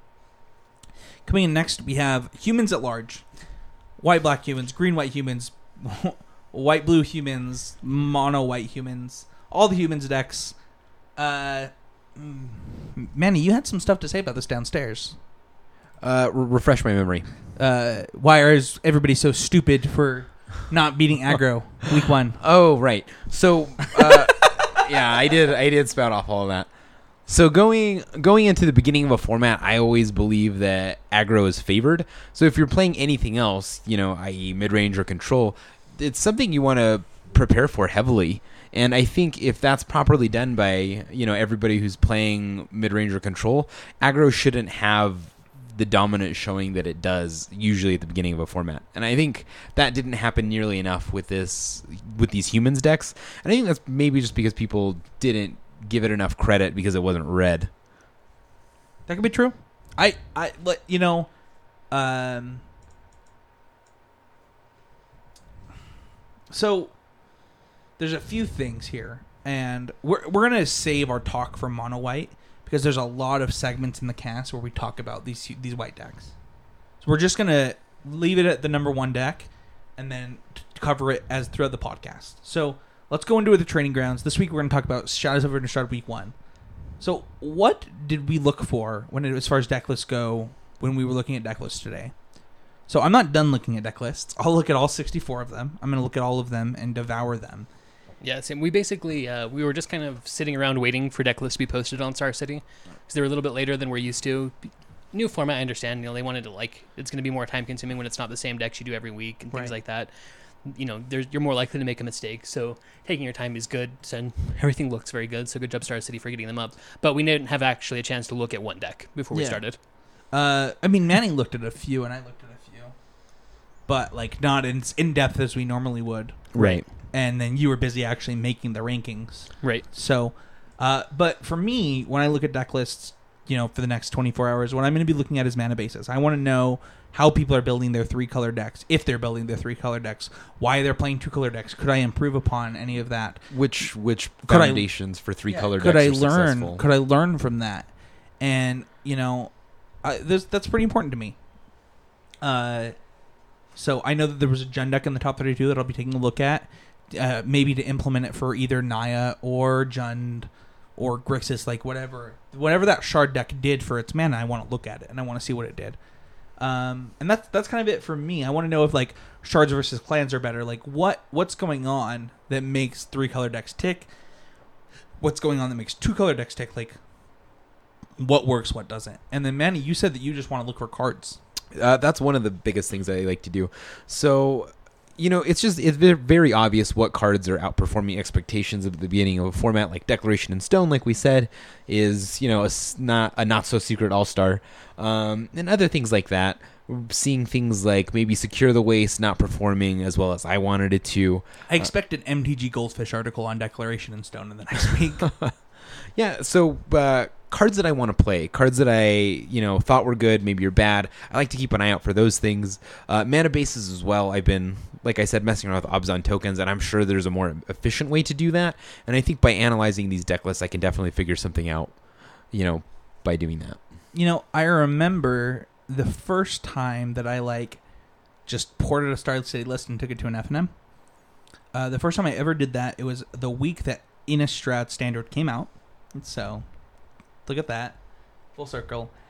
Coming in next, we have humans at large. White, black humans, green, white humans, white, blue humans, mono, white humans. All the humans decks. Uh, mm, Manny, you had some stuff to say about this downstairs. Uh, re- refresh my memory. Uh, why is everybody so stupid for not beating aggro week one? Oh, right. So, uh, yeah, I did. I did spout off all of that. So going going into the beginning of a format, I always believe that aggro is favored. So if you're playing anything else, you know, that is mid range or control, it's something you want to prepare for heavily. And I think if that's properly done by, you know, everybody who's playing mid range or control, aggro shouldn't have the dominant showing that it does usually at the beginning of a format. And I think that didn't happen nearly enough with this with these humans decks. And I think that's maybe just because people didn't give it enough credit because it wasn't red. That could be true. I, I, like, you know, um, so there's a few things here, and we're we're gonna save our talk for mono white because there's a lot of segments in the cast where we talk about these these white decks. So we're just gonna leave it at the number one deck, and then t- cover it as throughout the podcast. So let's go into the training grounds. This week we're going to talk about Shadows of Innistrad week one. So what did we look for when it, as far as deck lists go when we were looking at deck lists today? So I'm not done looking at deck lists. I'll look at all sixty-four of them. I'm going to look at all of them and devour them. Yeah, same. We basically uh, we were just kind of sitting around waiting for deck lists to be posted on Star City because they were a little bit later than we're used to. New format, I understand. You know, they wanted to like it's going to be more time consuming when it's not the same decks you do every week and things Right. like that. You know, there's, you're more likely to make a mistake. So taking your time is good. So everything looks very good. So good job, Star City, for getting them up. But we didn't have actually a chance to look at one deck before we Yeah. started. Uh, I mean, Manny looked at a few, and I looked at a few, but like not in in depth as we normally would. Right. And then you were busy actually making the rankings. Right. So, uh, but for me, when I look at deck lists, you know, for the next twenty-four hours, what I'm going to be looking at is mana bases. I want to know how people are building their three color decks, if they're building their three color decks, why they're playing two color decks. Could I improve upon any of that? Which which Could I- foundations for three color Could decks I are learn? successful? Could I learn from that? And you know, I, this, that's pretty important to me. Uh, so I know that there was a Jund deck in the top thirty-two that I'll be taking a look at, uh, maybe to implement it for either Naya or Jund or Grixis, like whatever, whatever that Shard deck did for its mana. I want to look at it and I want to see what it did. Um, and that's that's kind of it for me. I want to know if like shards versus clans are better. Like what what's going on that makes three color decks tick? What's going on that makes two color decks tick? Like what works, what doesn't? And then Manny, you said that you just want to look for cards. Uh, that's one of the biggest things that I like to do. So, you know, it's just it's ve- very obvious what cards are outperforming expectations at the beginning of a format. Like Declaration in Stone, like we said, is, you know, a s- not a not so secret all star, um, and other things like that. We're seeing things like maybe Secure the Waste not performing as well as I wanted it to. I expect an M T G Goldfish article on Declaration in Stone in the next week. Yeah, so uh, cards that I want to play, cards that I, you know, thought were good, maybe are bad. I like to keep an eye out for those things. Uh, mana bases as well. I've been, like I said, messing around with Abzan tokens, and I'm sure there's a more efficient way to do that. And I think by analyzing these deck lists, I can definitely figure something out, you know, by doing that. You know, I remember the first time that I like just ported a Star City list and took it to an F N M. Uh, the first time I ever did that, it was the week that Innistrad Standard came out. So, look at that. Full circle.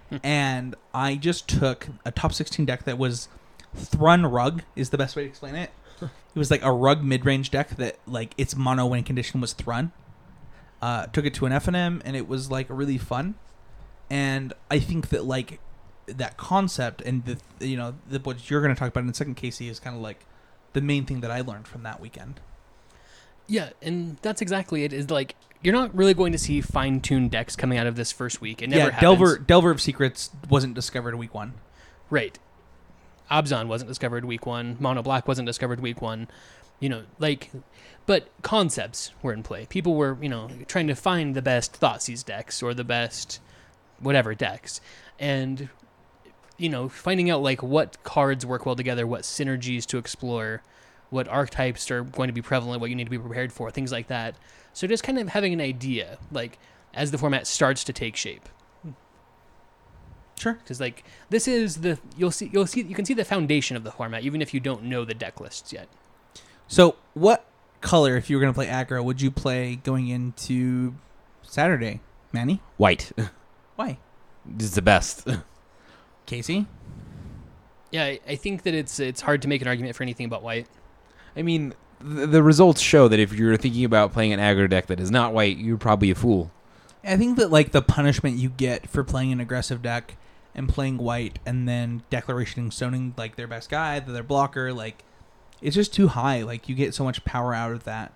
and I just took a top sixteen deck that was Thrun Rug is the best way to explain it. It was like a Rug mid-range deck that like its mono win condition was Thrun. Uh, took it to an F N M and it was like really fun. And I think that like that concept and the you know the, what you're going to talk about in a second, Casey, is kind of like the main thing that I learned from that weekend. Yeah, and that's exactly it. Is like you're not really going to see fine-tuned decks coming out of this first week. It never yeah, happens. Delver Delver of Secrets wasn't discovered week one. Right. Abzan wasn't discovered week one. Mono Black wasn't discovered week one. You know, like, but concepts were in play. People were, you know, trying to find the best Thoughtseize decks or the best whatever decks. And, you know, finding out, like, what cards work well together, what synergies to explore, what archetypes are going to be prevalent, what you need to be prepared for, things like that. So just kind of having an idea, like, as the format starts to take shape. Sure. Because like this is the you'll see you'll see you can see the foundation of the format even if you don't know the deck lists yet. So what color, if you were going to play aggro, would you play going into Saturday, Manny? White. Why? It's the best. Casey? Yeah, I, I think that it's it's hard to make an argument for anything but white. I mean, the, the results show that if you're thinking about playing an aggro deck that is not white, you're probably a fool. I think that like the punishment you get for playing an aggressive deck and playing white and then Declaration and Stoning like their best guy, their blocker, like it's just too high. Like you get so much power out of that.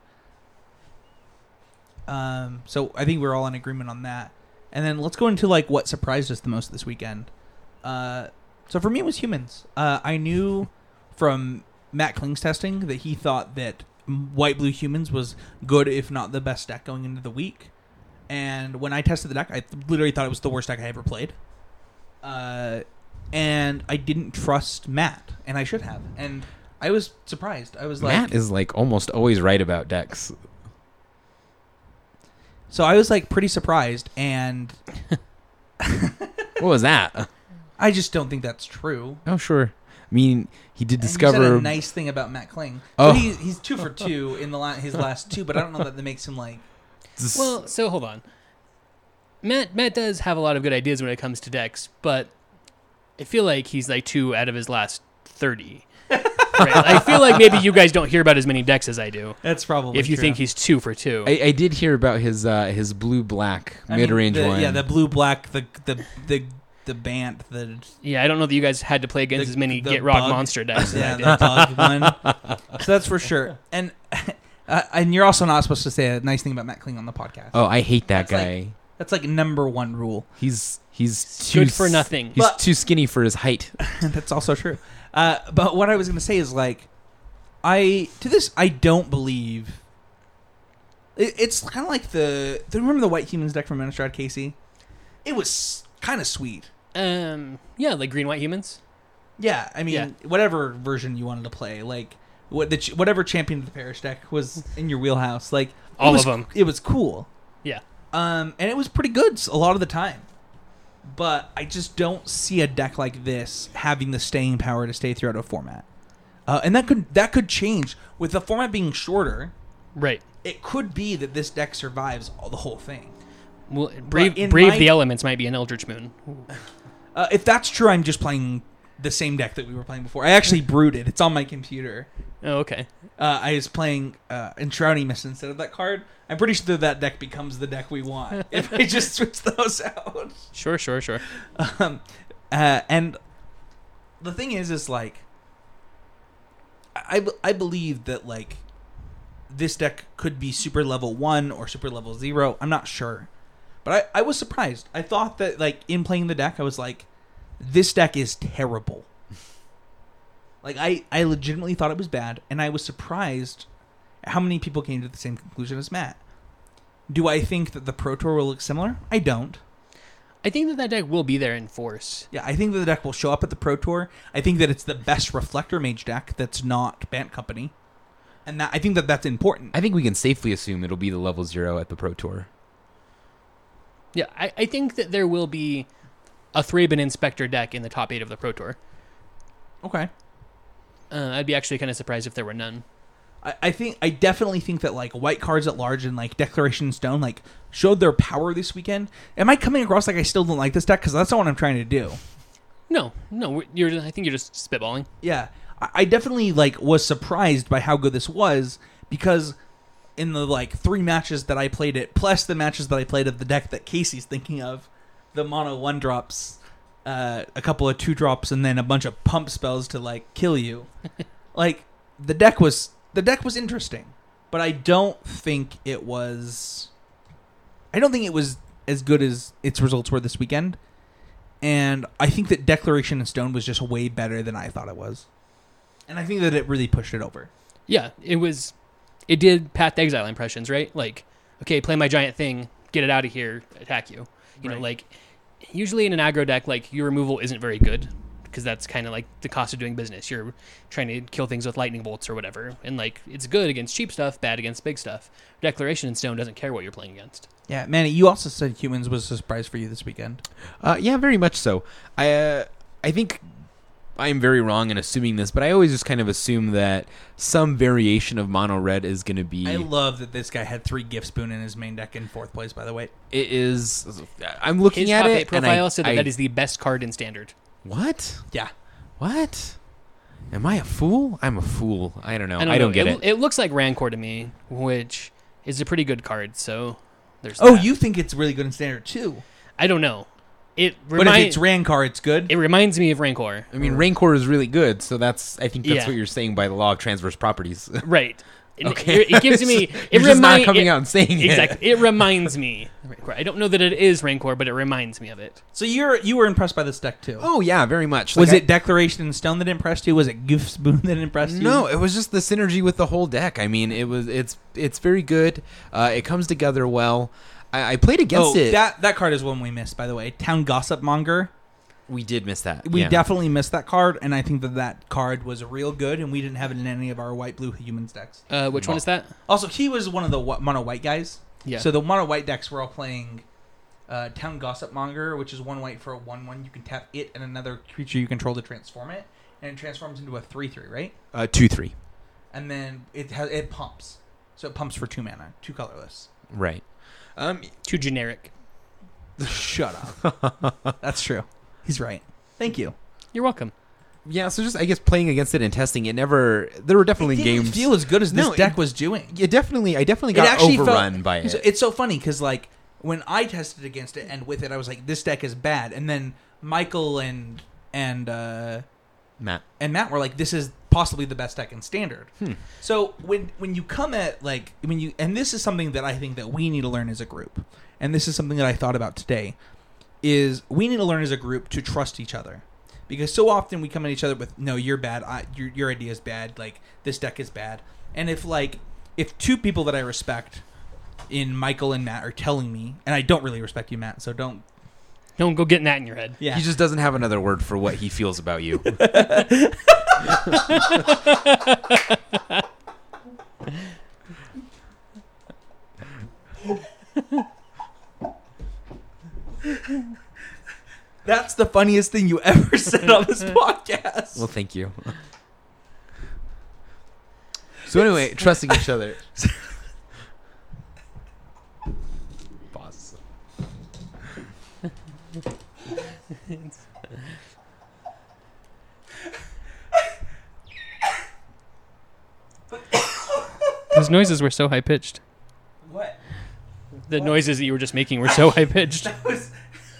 Um, so I think we're all in agreement on that. And then let's go into like what surprised us the most this weekend. Uh, so for me, it was humans. Uh, I knew from Matt Kling's testing that he thought that white blue humans was good, if not the best deck going into the week. And when I tested the deck, I literally thought it was the worst deck I ever played. Uh, and I didn't trust Matt, and I should have. And I was surprised. I was like, Matt is like almost always right about decks. so I was like pretty surprised, and What was that? I just don't think that's true. Oh, sure. I mean, he did And you discover said a nice thing about Matt Kling. Oh. So he, he's two for two in the la- his last two, but I don't know that that makes him like. Well, so hold on. Matt Matt does have a lot of good ideas when it comes to decks, but I feel like he's like two out of his last thirty. Right? I feel like maybe you guys don't hear about as many decks as I do. That's probably If you true. think he's two for two. I, I did hear about his uh, his blue black I mean, mid range the- one. Yeah, the blue black, the the the the Bant, the yeah, I don't know that you guys had to play against The- as many the Get Rock bug. monster decks as yeah I the did. bug one. So that's for sure. And uh, and you're also not supposed to say a nice thing about Matt Kling on the podcast. oh, I hate that That's like- guy. That's like number one rule. he's he's too Good for s- nothing. He's But- too skinny for his height. That's also true. Uh, but what I was going to say is like, I to this I don't believe. It, it's kind of like the. Do you remember the White Humans deck from Innistrad, Casey? It was kind of sweet. Um, yeah, like green white humans. Yeah, I mean, Yeah. whatever version you wanted to play, like what the ch- whatever champion of the parish deck was in your wheelhouse, like it All was, of them. It was cool. Yeah. Um, and it was pretty good s- a lot of the time. But I just don't see a deck like this having the staying power to stay throughout a format. Uh, and that could that could change with the format being shorter. Right. It could be that this deck survives all, the whole thing. Well, brave in brave my- the elements might be an Eldritch Moon. Uh, if that's true, I'm just playing the same deck that we were playing before. I actually brewed it. It's on my computer. Oh, okay. Uh, I was playing uh, Enshrouding instead of that card. I'm pretty sure that deck becomes the deck we want if I just switch those out. Sure, sure, sure. Um, uh, and the thing is, is like, I, I believe that like this deck could be super level one or super level zero. I'm not sure, but I, I was surprised. I thought that like in playing the deck, I was like, this deck is terrible. Like I, I legitimately thought it was bad, and I was surprised at how many people came to the same conclusion as Matt. Do I think that the Pro Tour will look similar? I don't. I think that that deck will be there in force. Yeah, I think that the deck will show up at the Pro Tour. I think that it's the best Reflector Mage deck that's not Bant Company. And that I think that that's important. I think we can safely assume it'll be the level zero at the Pro Tour. Yeah, I, I think that there will be a Thraben Inspector deck in the top eight of the Pro Tour. Okay. Uh, I'd be actually kind of surprised if there were none. I, I think I definitely think that like white cards at large and like Declaration Stone like showed their power this weekend. Am I coming across like I still don't like this deck? Because that's not what I'm trying to do. No, no, you're. I think you're just spitballing. Yeah, I, I definitely like was surprised by how good this was because in the like three matches that I played it, plus the matches that I played of the deck that Casey's thinking of, the mono one drops, uh, a couple of two drops, and then a bunch of pump spells to like kill you. Like the deck was the deck was interesting, but I don't think it was. I don't think it was as good as its results were this weekend. And I think that Declaration of Stone was just way better than I thought it was. And I think that it really pushed it over. Yeah, it was. It did Path to Exile impressions, right? Like, okay, play my giant thing, get it out of here, attack you. You Right. know, like, usually in an aggro deck, like, your removal isn't very good. Because that's kind of like the cost of doing business. You're trying to kill things with lightning bolts or whatever. And, like, it's good against cheap stuff, bad against big stuff. Declaration in Stone doesn't care what you're playing against. Yeah, Manny, you also said Humans was a surprise for you this weekend. Uh, yeah, very much so. I uh, I think I am very wrong in assuming this, but I always just kind of assume that some variation of mono red is going to be. I love that this guy had three Gift Spoon in his main deck in fourth place, by the way. It is. I'm looking His at top it. eight profile and said I, that I, that is the best card in Standard. What? Yeah. What? Am I a fool? I'm a fool. I don't know. I I don't, don't, know. get it. it. It looks like Rancor to me, which is a pretty good card. So there's. Oh, that. you think it's really good in Standard, too. I don't know. It But remi- if it's Rancor, it's good. it reminds me of Rancor. I mean, Rancor is really good, so that's. I think that's Yeah. what you're saying by the law of transverse properties. Right. It, Okay. it, it gives me. It You're just not remind- coming it- out and saying it. Exactly. It reminds me. of Rancor. I don't know that it is Rancor, but it reminds me of it. So you're you were impressed by this deck, too. Oh yeah, very much. was Like, it Declaration in Stone that impressed you? Was it Gift Spoon that impressed you? No, it was just the synergy with the whole deck. I mean, it was it's it's very good. Uh, it comes together well. I, I played against oh, it. that that card is one we missed, by the way. Town Gossip Monger. We did miss that. We yeah. definitely missed that card, and I think that that card was real good, and we didn't have it in any of our white-blue Humans decks. Uh, which one is that? Also, he was one of the wh- mono-white guys. Yeah. So the mono-white decks were all playing uh, Town Gossip Monger, which is one white for a one one. You can tap it and another creature you control to transform it, and it transforms into a three three, right? Uh, two three. And then it has it pumps. So it pumps for two mana, two colorless. Right. Um. Too generic. Shut up. That's true. He's right. Thank you. You're welcome. Yeah. So just I guess playing against it and testing it never. There were definitely It didn't games. feel as good as this No, deck it- was doing. It definitely. I definitely got actually overrun felt- by it. So it's so funny because like when I tested against it and with it, I was like, this deck is bad. And then Michael and and uh, Matt. and Matt were like, this is possibly the best deck in Standard. Hmm. So when when you come at like when you and this is something that I think that we need to learn as a group, and this is something that I thought about today, is we need to learn as a group to trust each other. Because so often we come at each other with, no, you're bad, I, your your idea is bad, like this deck is bad. And if like if two people that I respect in Michael and Matt are telling me, and I don't really respect you, Matt, so don't. Don't go getting that in your head. Yeah. He just doesn't have another word for what he feels about you. That's the funniest thing you ever said on this podcast. Well, thank you. So anyway, trusting each other. Boss. Those noises were so high pitched. What? The What? noises that you were just making were so high pitched. That was,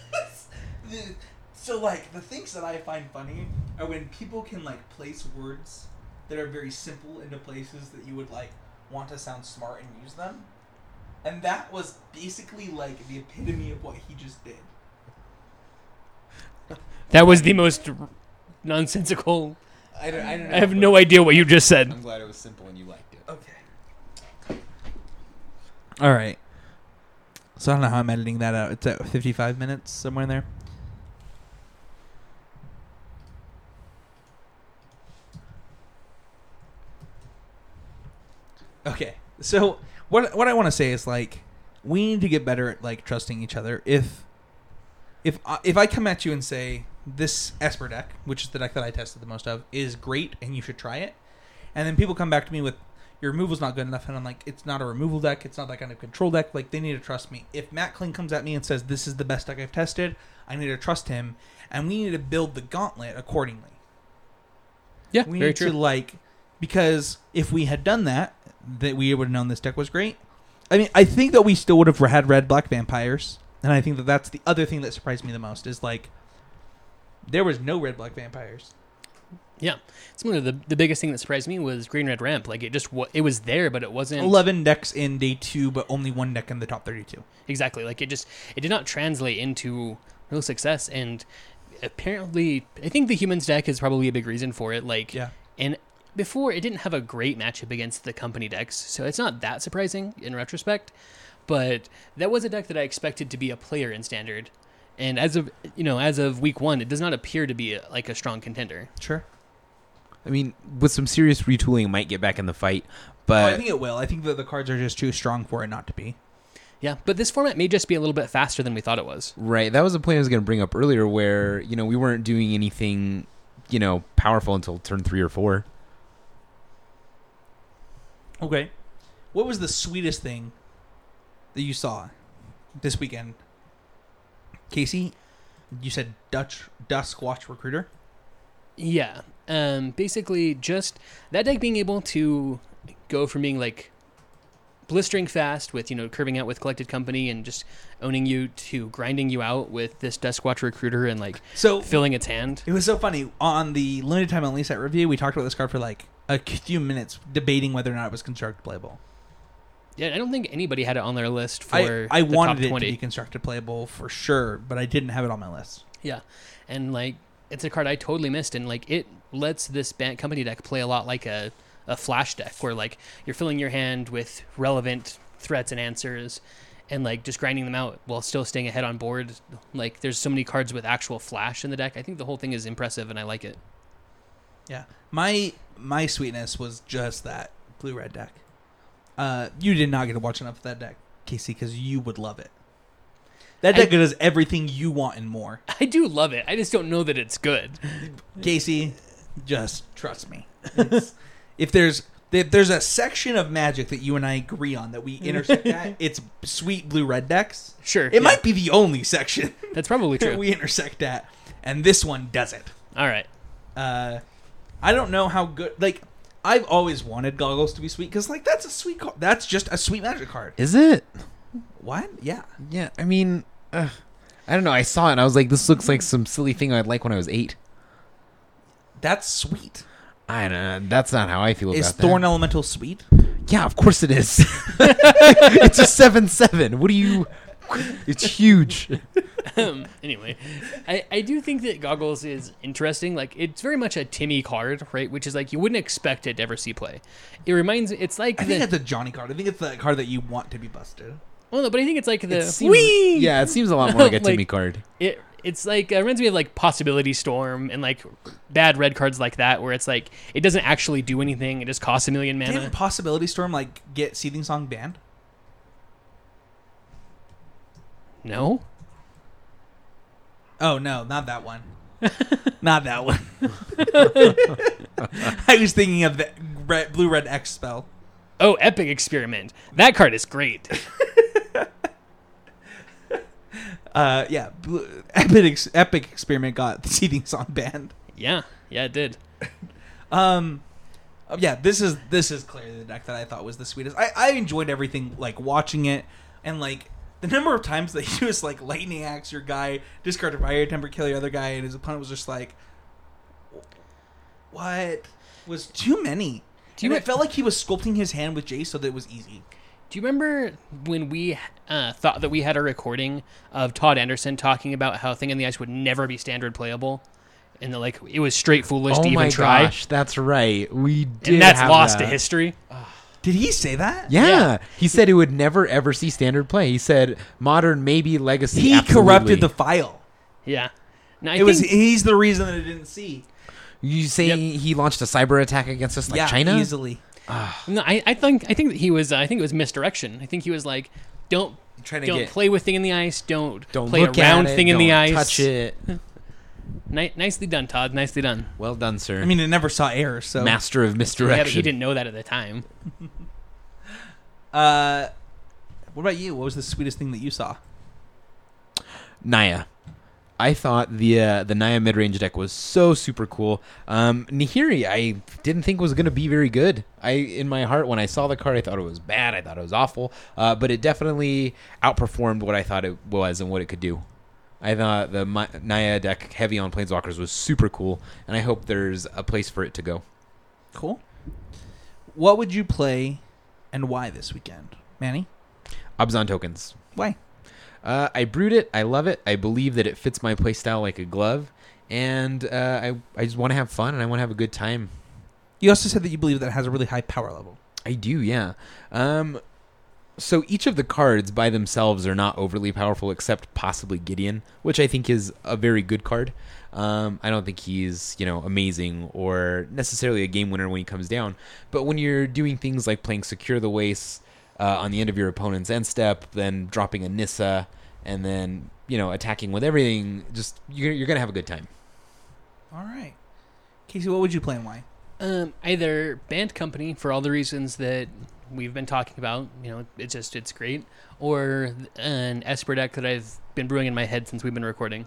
so like the things that I find funny are when people can like place words that are very simple into places that you would like want to sound smart and use them. And that was basically like the epitome of what he just did. That was the most nonsensical. I, don't, I, don't know, I have no idea what you just said. I'm glad it was simple and you liked it. Okay. All right. So I don't know how I'm editing that out. It's at fifty-five minutes, somewhere in there. Okay. So what what I want to say is like we need to get better at like trusting each other. If if I, if I come at you and say this Esper deck, which is the deck that I tested the most of, is great and you should try it, and then people come back to me with, your removal's not good enough. And I'm like, it's not a removal deck. It's not that kind of control deck. Like, they need to trust me. If Matt Kling comes at me and says, this is the best deck I've tested, I need to trust him. And we need to build the gauntlet accordingly. Yeah, We very need true. to, like, because if we had done that, that we would have known this deck was great. I mean, I think that we still would have had red black vampires, and I think that that's the other thing that surprised me the most is like there was no red black vampires. Yeah, it's one of the the biggest thing that surprised me was green red ramp. Like it just wa- it was there, but it wasn't Eleven decks in day two, but only one deck in the top thirty-two. exactly like it just it did not translate into real success. And apparently, I think the humans deck is probably a big reason for it. Like Yeah, and before it didn't have a great matchup against the company decks, so it's not that surprising in retrospect. But that was a deck that I expected to be a player in standard, and as of you know, as of week one, it does not appear to be a, like a strong contender. sure. I mean, with some serious retooling, it might get back in the fight. Oh, But I think it will. I think that the cards are just too strong for it not to be. Yeah, but this format may just be a little bit faster than we thought it was. right, that was the point I was going to bring up earlier, where you know we weren't doing anything, you know, powerful until turn three or four. Okay, what was the sweetest thing that you saw this weekend, Casey? You said Dutch Dusk Watch Recruiter. Yeah, um, basically just that deck being able to go from being like blistering fast with, you know, curving out with Collected Company and just owning you to grinding you out with this Duskwatch Recruiter and like So filling its hand. it was so funny on the limited time only set review. We talked about this card for like a few minutes, debating whether or not it was constructed playable. Yeah, I don't think anybody had it on their list for I, I the wanted top it twenty. to be constructed playable for sure, but I didn't have it on my list. Yeah, and like it's a card I totally missed, and like it lets this band company deck play a lot like a a flash deck, where like you're filling your hand with relevant threats and answers, and like just grinding them out while still staying ahead on board. Like there's so many cards with actual flash in the deck. I think the whole thing is impressive, and I like it. Yeah, my my sweetness was just that blue red deck. Uh, you did not get to watch enough of that deck, Casey, because you would love it. That deck I- does everything you want and more. I do love it. I just don't know that it's good. Casey, just trust me. It's, if there's if there's a section of Magic that you and I agree on that we intersect at, it's sweet blue red decks. Sure, It yeah, might be the only section that's probably that true. we intersect at, and this one doesn't. All right. Uh, I don't know how good. Like, I've always wanted Goggles to be sweet because, like, that's a sweet card. That's just a sweet Magic card. Is it? What? Yeah. Yeah, I mean, uh, I don't know. I saw it and I was like, this looks like some silly thing I'd like when I was eight. That's sweet. I don't know. That's not how I feel Is about that. Thorn Elemental sweet? Yeah, of course it is. It's a seven seven. What do you... It's huge. um, anyway, I, I do think that Goggles is interesting. Like, it's very much a Timmy card, right? Which is like, you wouldn't expect it to ever see play. It reminds, it's like I the, think that's a Johnny card. I think it's the card that you want to be busted. well, no, but I think it's like the, It seems, whee! yeah, it seems a lot more like a Like- Timmy card. It, it's like, uh, reminds me of like Possibility Storm and like bad red cards like that, where it's like, it doesn't actually do anything. It just costs a million mana. Didn't Possibility Storm, like, get Seething Song banned? No? Oh, no, not that one. Not that one. I was thinking of the red, blue-red X spell. Oh, Epic Experiment. That card is great. Uh, yeah, blue, Epic, Ex- Epic Experiment got the Seething Song banned. Yeah, yeah, it did. Um, oh, yeah, this is this is clearly the deck that I thought was the sweetest. I, I enjoyed everything, like, watching it, and, like, the number of times that he was, like, lightning axe your guy, discard a fire temper, kill your other guy, and his opponent was just like, what? Was too many. Do you and re- it felt like he was sculpting his hand with Jace so that it was easy. Do you remember when we uh, thought that we had a recording of Todd Anderson talking about how Thing in the Ice would never be standard playable, and that, like, it was straight foolish Oh to even my try, gosh, that's right. We did and that's have lost that. to history. Did he say that? Yeah. Yeah. He said it would never ever see standard play. He said modern, maybe legacy. He absolutely. corrupted the file. Yeah. Now, I It was think- he's the reason that it didn't see. You say Yep. he launched a cyber attack against us like yeah, China? easily. no, I, I think I think that he was. Uh, I think it was misdirection. I think he was like, don't Trying to don't get play with Thing in the Ice. Don't don't play look around at it, Thing in the don't Ice. touch it. Ni- nicely done, Todd. Nicely done. Well done, sir. I mean, it never saw air, so. Master of Yeah, misdirection. but he didn't know that at the time. Uh, what about you? What was the sweetest thing that you saw? Naya. I thought the uh, the Naya mid-range deck was so super cool. Um, Nihiri, I didn't think was going to be very good. I in my heart, when I saw the card, I thought it was bad. I thought it was awful. Uh, but it definitely outperformed what I thought it was and what it could do. I thought the Mi- Naya deck, heavy on Planeswalkers, was super cool, and I hope there's a place for it to go. Cool. What would you play and why this weekend? Manny? Abzan tokens. Why? Uh, I brewed it. I love it. I believe that it fits my playstyle like a glove. And uh, I, I just want to have fun, and I want to have a good time. You also said that you believe that it has a really high power level. I do, yeah. Um, so each of the cards by themselves are not overly powerful, except possibly Gideon, which I think is a very good card. Um, I don't think he's, you know, amazing or necessarily a game winner when he comes down. But when you're doing things like playing Secure the Waste uh, on the end of your opponent's end step, then dropping a Nissa, and then, you know, attacking with everything, just you're, you're going to have a good time. All right. Casey, what would you play and why? Um, either Band Company for all the reasons that we've been talking about. You know, it's just it's great. Or an Esper deck that I've been brewing in my head since we've been recording.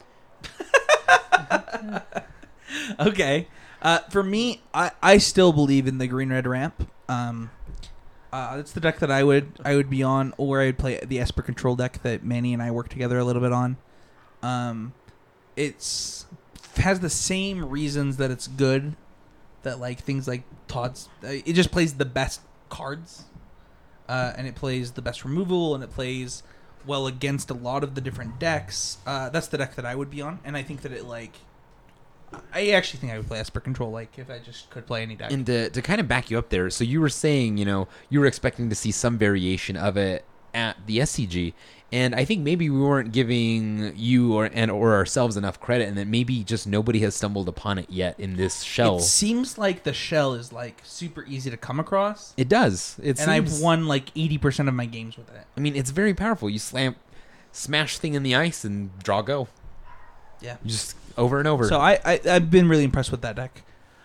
Okay. Uh, for me, I, I still believe in the green red ramp. Um, uh, it's the deck that I would I would be on, or I would play the Esper control deck that Manny and I work together a little bit on. Um, it's has the same reasons that it's good. That like things like Todd's, it just plays the best cards, uh, and it plays the best removal, and it plays well against a lot of the different decks. Uh, that's the deck that I would be on, and I think that it like. I actually think I would play Esper Control, like, if I just could play any deck. And to, to kind of back you up there, so you were saying, you know, you were expecting to see some variation of it at the S C G, and I think maybe we weren't giving you or and or ourselves enough credit, and that maybe just nobody has stumbled upon it yet in this shell. It seems like the shell is, like, super easy to come across. It does. It and seems, I've won, like, eighty percent of my games with it. I mean, it's very powerful. You slam, smash thing in the ice and draw go. Yeah. Just over and over. So I, I, I've been really impressed with that deck.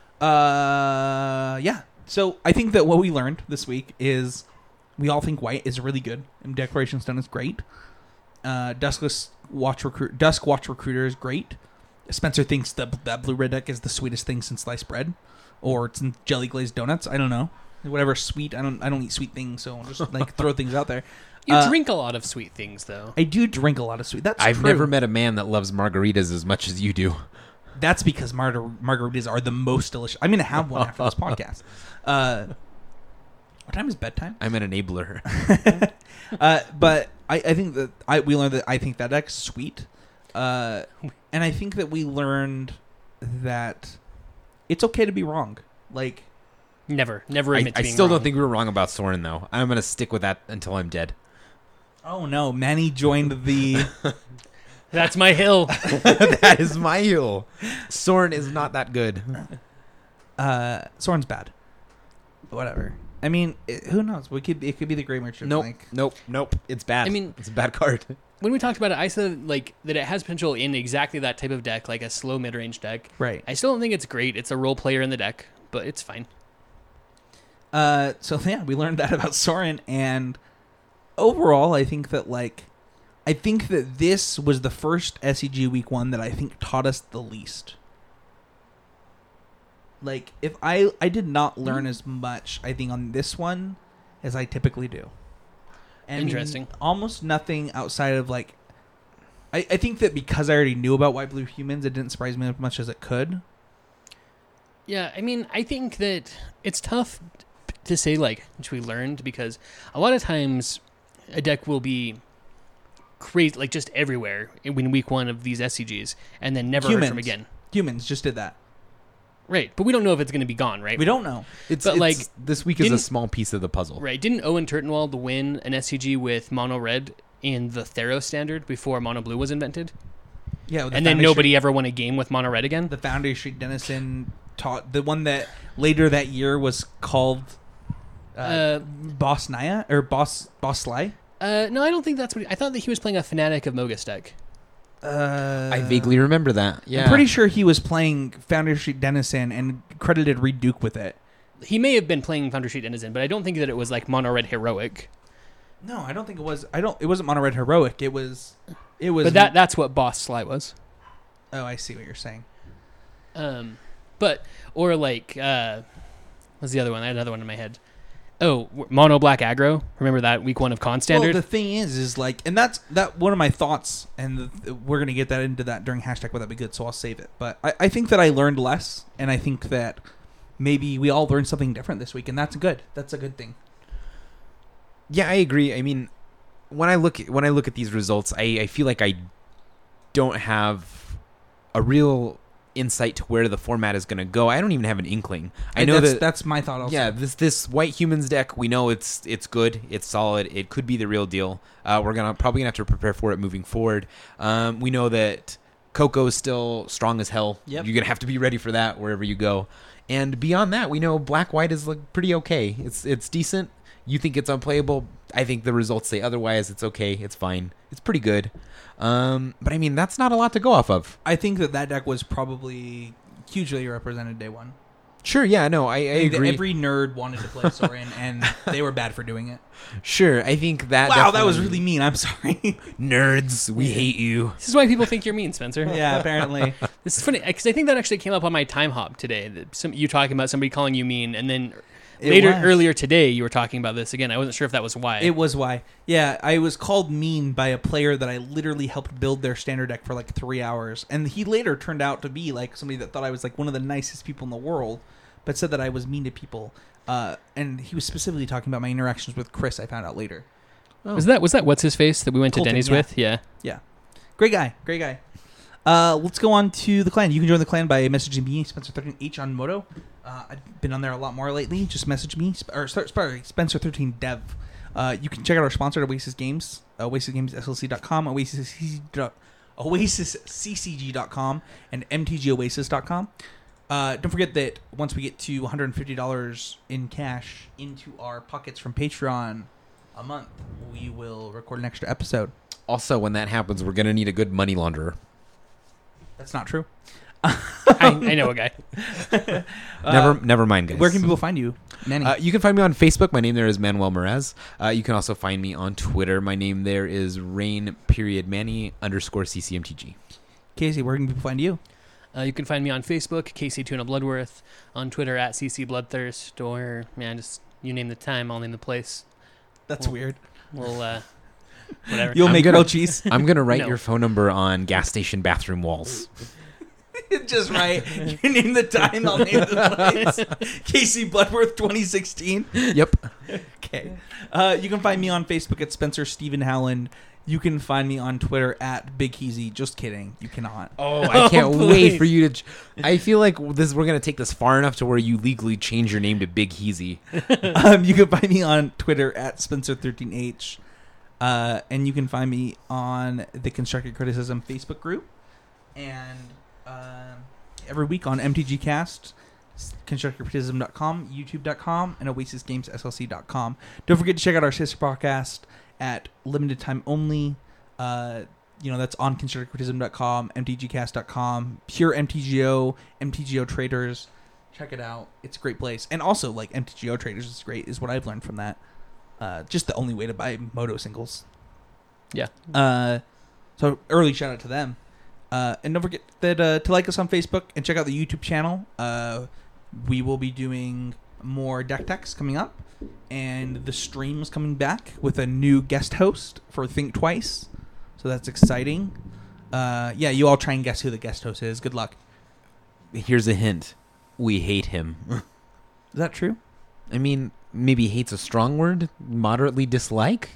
Uh, yeah. So I think that what we learned this week is we all think white is really good, and Declaration Stone is great. Uh, Duskless Watch Recruit, Dusk Watch Recruiter is great. Spencer thinks that that blue red deck is the sweetest thing since sliced bread, or it's in jelly glazed donuts. I don't know, whatever sweet. I don't I don't eat sweet things, so I'll just like throw things out there. You Uh, drink a lot of sweet things, though. I do drink a lot of sweet. That's I've true. never met a man that loves margaritas as much as you do. That's because mar- margaritas are the most delicious. I'm going to have one after this podcast. Uh, what time is bedtime? I'm an enabler. uh, but I, I think that I we learned that I think that deck's sweet, uh, and I think that we learned that it's okay to be wrong. Like, Never, never I, admit to I being still wrong. don't think we were wrong about Soren, though. I'm going to stick with that until I'm dead. oh no, Manny joined the. That's my hill. That is my heel. Soren is not that good. Uh, Soren's bad. Whatever. I mean, it, who knows? We could it could be the Grey Merchant. Nope, Like, nope, nope. It's bad. I mean- it's a bad card. When we talked about it, I said like that it has potential in exactly that type of deck, like a slow mid-range deck. right. I still don't think it's great. It's a role player in the deck, but it's fine. Uh, so yeah, we learned that about Soren, and overall, I think that like, I think that this was the first S E G week one that I think taught us the least. Like, if I I did not learn as much, I think, on this one as I typically do. And Interesting. Almost nothing outside of like, I I think that because I already knew about white blue humans, it didn't surprise me as much as it could. Yeah, I mean, I think that it's tough to say, like, which we learned, because a lot of times a deck will be crazy, like, just everywhere in week one of these S C Gs, and then never heard from Humans. again. Humans just did that. Right, but we don't know if it's going to be gone, right? We don't know. It's, But, it's- like, this week is a didn't- small piece of the puzzle. Right, didn't Owen Turtenwald win an S C G with Mono Red in the Theros standard before Mono Blue was invented? Yeah, the And then Foundry nobody ever won a game with Mono Red again? the Foundry Street Denizen taught the one that later that year was called uh, Uh, Boss Naya or Boss Boss Sly. Uh, no, I don't think that's what he, I thought that he was playing a Fanatic of Mogus deck. Uh, I vaguely remember that. Yeah. I'm pretty sure he was playing Foundry Street Denizen and credited Reed Duke with it. He may have been playing Foundry Street Denizen, but I don't think that it was like Mono Red Heroic. No, I don't think it was. I don't. It wasn't Mono Red Heroic. It was. It was. But that that's what Boss Sly was. Oh, I see what you're saying. Um, but or like uh, what's the other one? I had another one in my head. Oh, Mono Black Aggro. Remember that week one of Con Standard? Well, the thing is, is like, and that's that one of my thoughts, and the, we're gonna get that into that during hashtag Would That Be Good, so I'll save it. But I, I think that I learned less, and I think that maybe we all learned something different this week, and that's good. That's a good thing. Yeah, I agree. I mean, when I look at, when I look at these results, I, I feel like I don't have a real insight to where the format is going to go. I don't even have an inkling. I know that's, that that's my thought also. Yeah, this this White Humans deck, we know it's it's good, it's solid, it could be the real deal. Uh, we're gonna probably gonna have to prepare for it moving forward. Um, we know that Coco is still strong as hell. Yep. You're gonna have to be ready for that wherever you go. And beyond that, we know Black White is like pretty okay. It's it's decent. You think it's unplayable? I think the results say otherwise. It's okay. It's fine. It's pretty good. Um, but I mean, that's not a lot to go off of. I think that that deck was probably hugely represented day one. Sure, yeah, no, I, I, I think that agree. every nerd wanted to play Sorin, and they were bad for doing it. Sure, I think that. Wow, that was definitely- really mean. I'm sorry. Nerds, we hate you. This is why people think you're mean, Spencer. Yeah, apparently. This is funny because I think that actually came up on my time hop today. That some, you talking about somebody calling you mean, and then It later was. earlier today you were talking about this again. I wasn't sure if that was why. It was why. Yeah, I was called mean by a player that I literally helped build their standard deck for like three hours. And he later turned out to be like somebody that thought I was like one of the nicest people in the world, but said that I was mean to people. Uh, and he was specifically talking about my interactions with Chris, I found out later. was that was that what's his face that we went to Colton, Denny's yeah. with? Yeah. Yeah. Great guy. Great guy. Uh, let's go on to the clan. You can join the clan by messaging me, Spencer thirteen H on Moto. Uh, I've been on there a lot more lately. Just message me, sp- or sorry, Spencer thirteen Dev. Uh, you can check out our sponsor at Oasis Games, uh, oasis games s l c dot com, oasis c c g dot com, and m t g oasis dot com. Uh, don't forget that once we get to one hundred fifty dollars in cash into our pockets from Patreon a month, we will record an extra episode. Also, when that happens, we're gonna need a good money launderer. That's not true. I, I know a guy. Never, never mind, guys. Where can people find you, Manny? Uh, you can find me on Facebook. My name there is Manuel Merez. Uh, you can also find me on Twitter. My name there is Rain period Manny underscore C C M T G. Casey, where can people find you? Uh, you can find me on Facebook, Casey Tuna Bloodworth, on Twitter at C C Bloodthirst, or man, just you name the time, I'll name the place. That's Well, weird. We'll uh, whatever. You'll I'm make gonna- grilled cheese. I'm gonna write No. your phone number on gas station bathroom walls. Just right. You name the time, I'll name the place. Casey Bloodworth twenty sixteen. Yep. Okay. Uh, you can find me on Facebook at Spencer Stephen Howland. You can find me on Twitter at Big Heezy. Just kidding. You cannot. Oh, I can't Oh, wait please. for you to. Ch- I feel like this. We're gonna take this far enough to where you legally change your name to Big Heezy. um, you can find me on Twitter at Spencer thirteen H. Uh, and you can find me on the Constructive Criticism Facebook group. And um every week on M T G Cast, constructive criticism dot com, youtube dot com, and oasis games s l c dot com. Don't forget to check out our sister podcast at Limited Time Only. Uh, you know, that's on constructive criticism dot com, m t g cast dot com, pure M T G O, M T G O Traders. Check it out. It's a great place. And also, like, M T G O Traders is great, is what I've learned from that. Uh, just the only way to buy Moto singles. Yeah. Uh, so, early shout out to them. Uh, and don't forget that uh, to like us on Facebook and check out the YouTube channel. Uh, we will be doing more deck techs coming up, and the stream's coming back with a new guest host for Think Twice. So that's exciting. Uh, yeah, you all try and guess who the guest host is. Good luck. Here's a hint: we hate him. Is that true? I mean, maybe hate's a strong word. Moderately dislike.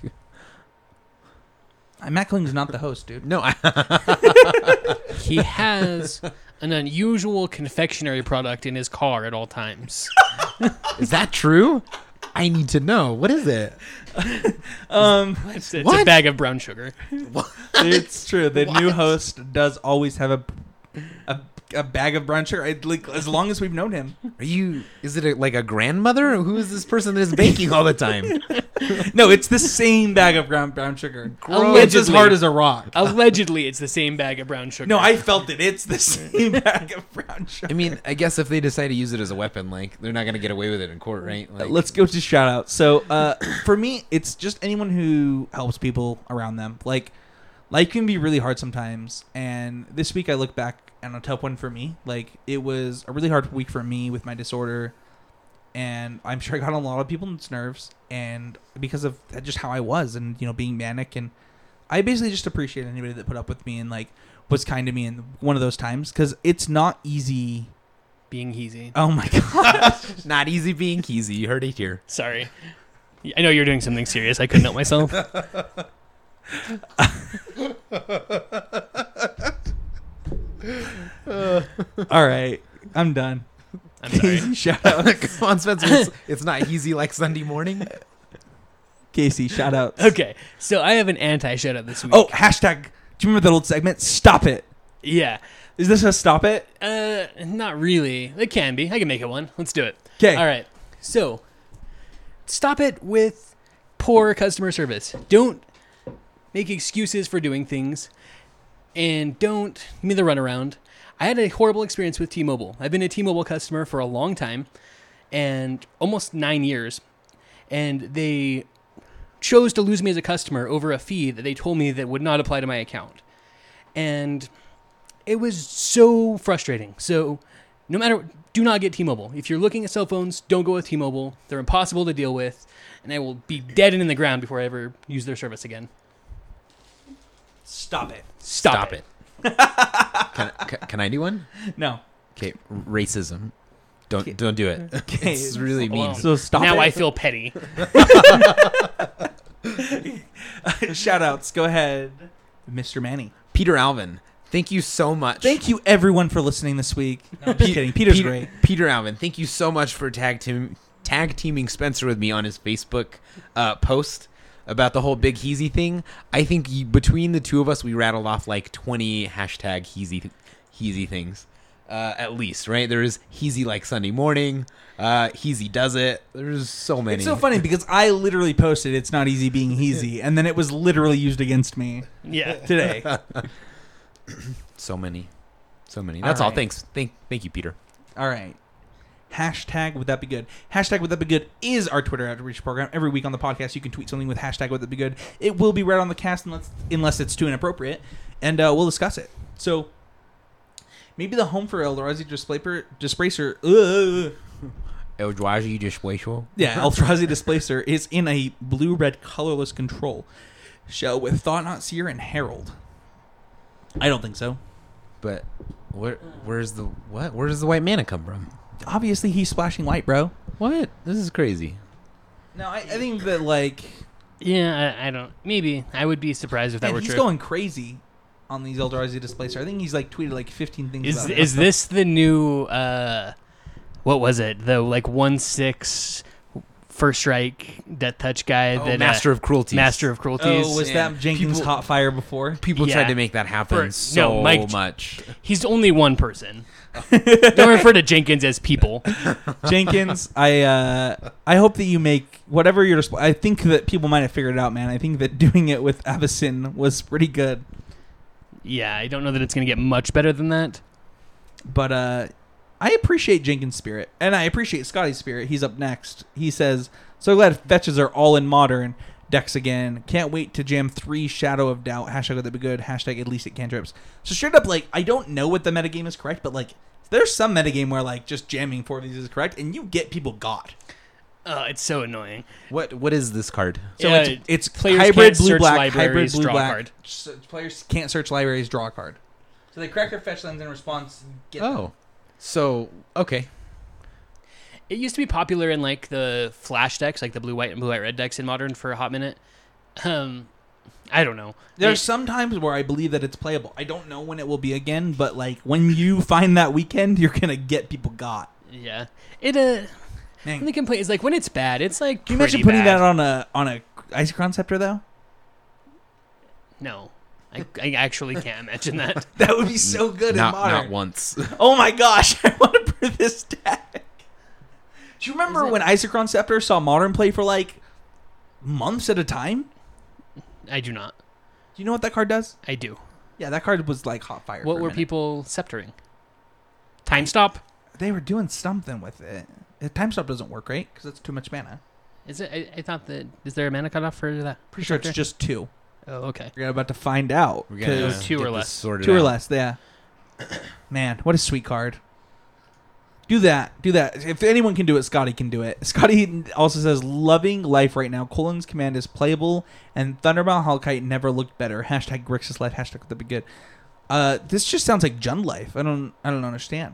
Uh, Matt Kling's not the host, dude. No, I, He has an unusual confectionery product in his car at all times. is that true? I need to know. What is it? Um, It's, it's a What? bag of brown sugar. it's true. The new host does always have a a a bag of brown sugar. I, like as long as we've known him. Are you? Is it a, like a grandmother? Or who is this person that is baking all the time? No, it's the same bag of brown brown sugar. Allegedly. It's as hard as a rock. Allegedly, it's the same bag of brown sugar. No, I felt it. It's the same bag of brown sugar. I mean, I guess if they decide to use it as a weapon, like they're not going to get away with it in court, right? Like, Let's go to shout out. So, uh, for me, it's just anyone who helps people around them. Like, life can be really hard sometimes. And this week I look back on a tough one for me. Like, it was a really hard week for me with my disorder. And I'm sure I got on a lot of people's nerves. And because of just how I was and, you know, being manic. And I basically just appreciate anybody that put up with me and, like, was kind to me in one of those times. Because it's not easy. Being easy. Oh, my God. not easy being easy. You heard it here. Sorry. I know you're doing something serious. I couldn't help myself. All right. I'm done. I'm sorry. Shout out. Come on, Spencer. It's, it's not easy like Sunday morning. Casey, shout out. Okay, so I have an anti-shout out this week. Oh, hashtag. Do you remember that old segment? Stop it. Yeah. Is this a stop it? Uh, not really. It can be. I can make it one. Let's do it. Okay. All right. So, stop it with poor customer service. Don't make excuses for doing things, and don't give me the runaround. I had a horrible experience with T-Mobile. I've been a T-Mobile customer for a long time, and almost nine years, and they chose to lose me as a customer over a fee that they told me that would not apply to my account. And it was so frustrating. So no matter, do not get T-Mobile. If you're looking at cell phones, don't go with T-Mobile. They're impossible to deal with, and I will be dead and in the ground before I ever use their service again. Stop it. Stop, Stop it. it. can, can, can I do one? No. Okay, racism. Don't don't do it. Okay. It's really mean. Well, So stop now it. I feel petty. Shout outs. Go ahead. Mister Manny. Peter Alvin, thank you so much. Thank you everyone for listening this week. No, I'm just kidding. Peter's Peter, great. Peter Alvin, thank you so much for tag team tag teaming Spencer with me on his Facebook uh, post about the whole Big Heezy thing. I think you, between the two of us, we rattled off like twenty hashtag Heezy Heezy things. Uh, at least, right? There's Heezy like Sunday morning. Uh, Heezy does it. There's so many. It's so funny because I literally posted it's not easy being Heezy, and then it was literally used against me Yeah. today. So many. So many. That's all. All right. Thanks. Thank thank you, Peter. All right. Hashtag would that be good? Hashtag would that be good is our Twitter outreach program. Every week on the podcast, you can tweet something with hashtag would that be good. It will be read on the cast unless, unless it's too inappropriate, and uh, we'll discuss it. So maybe the home for Eldrazi Displacer, Displacer, uh, Eldrazi Displacer. yeah, Eldrazi Displacer is in a blue-red colorless control shell with Thought-Knot Seer and Herald. I don't think so. But where where's the what? Where does the white mana come from? Obviously, he's splashing white, bro. What? This is crazy. No, I, I think that, like... Yeah, I, I don't. Maybe. I would be surprised if that Man, were he's true. going crazy on these Eldrazi Displacer. I think he's, like, tweeted, like, fifteen things Is about it. is this the new uh what was it? The like one six first strike death touch guy Oh, that Master uh, of Cruelties. Master of Cruelties. Oh, was Yeah. that Jenkins People- Hot Fire before? People Yeah. tried to make that happen For- so no, Mike- much. He's only one person. Don't refer to Jenkins as people. Jenkins, I uh, I hope that you make whatever your display. I think that people might have figured it out, man. I think that doing it with Avacyn was pretty good. Yeah, I don't know that it's going to get much better than that. But uh, I appreciate Jenkins' spirit, and I appreciate Scotty's spirit. He's up next. He says, "So glad fetches are all in modern decks again. Can't wait to jam three Shadow of Doubt. Hashtag that'd be good. Hashtag at least it cantrips." So straight up, like, I don't know what the metagame is correct, but like, there's some metagame where like just jamming four of these is correct, and you get people got. Oh, it's so annoying. What what is this card? So Yeah, it's it's players hybrid can't blue search black, hybrid libraries, blue draw a black. card. So players can't search libraries, draw a card. So they crack their fetch lands in response. Get them. Oh. So, okay. It used to be popular in like the flash decks, like the blue white and blue white red decks in modern for a hot minute. Um, I don't know. There's It- some times where I believe that it's playable. I don't know when it will be again, but like when you find that weekend, you're gonna get people got. yeah. It uh. Man, The complaint is like when it's bad, it's like. can you imagine pretty putting bad. that on a on a Isochron Scepter though? No. I, I actually can't imagine that. That would be so good not, in Modern. Not once. Oh my gosh, I want to brew this deck. Do you remember when Isochron Scepter saw Modern play for like months at a time? I do not. Do you know what that card does? I do. Yeah, that card was like hot fire. What for a were minute. people sceptering? Time stop? They were doing something with it. Uh, Time stop doesn't work, right? Because it's too much mana. Is it? I, I thought that. Is there a mana cutoff for that? Pretty sure it's scepter? just two. Oh, okay. We're about to find out. We're gonna 'cause Two get or this less. sorted two or out. less, yeah. Man, what a sweet card. Do that. Do that. If anyone can do it, Scotty can do it. Scotty also says, loving life right now. Colon's command is playable, and Thunderbolt Hellkite never looked better. Hashtag Grixis Light. Hashtag that'd be good. Uh, this just sounds like Jund life. I don't. I don't understand.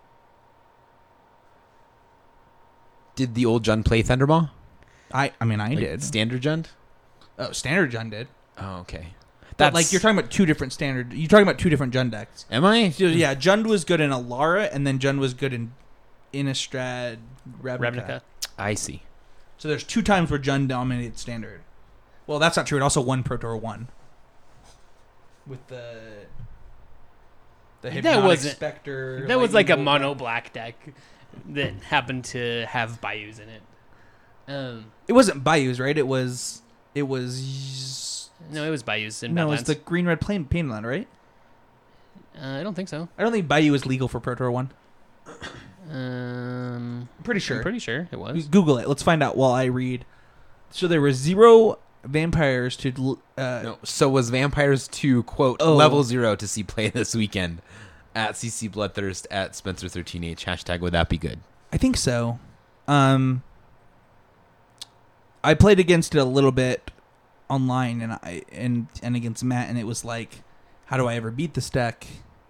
Did the old Jund play Thunderball? I. I mean, I Like did. Standard Jund? Oh, standard Jund did. Oh, okay. But like you're talking about two different standard. You're talking about two different Jund decks. Am I? So, yeah, Jund was good in Alara, and then Jund was good in Innistrad Ravnica. Ravnica. I see. So there's two times where Jund dominated standard. Well, that's not true. It also won Pro Tour one. With the the That Hypnotic wasn't- Spectre. That was like a Lightning Bolt. mono black deck that happened to have Bayous in it. Um, It wasn't Bayou's, right? It was it was no, it was Bayous in no, it Badlands. was the green red plain Painland, right? uh, I don't think so. I don't think Bayou is legal for Pro Tour one. Um, I'm pretty sure. I'm pretty sure it was. Google it. Let's find out while I read. So there were zero vampires to uh, No. So was Vampires two, quote, Oh. level zero to see play this weekend at C C Bloodthirst at Spencer thirteen H. Hashtag would that be good? I think so. Um, I played against it a little bit online, and I and and against Matt, and it was like, how do I ever beat this deck?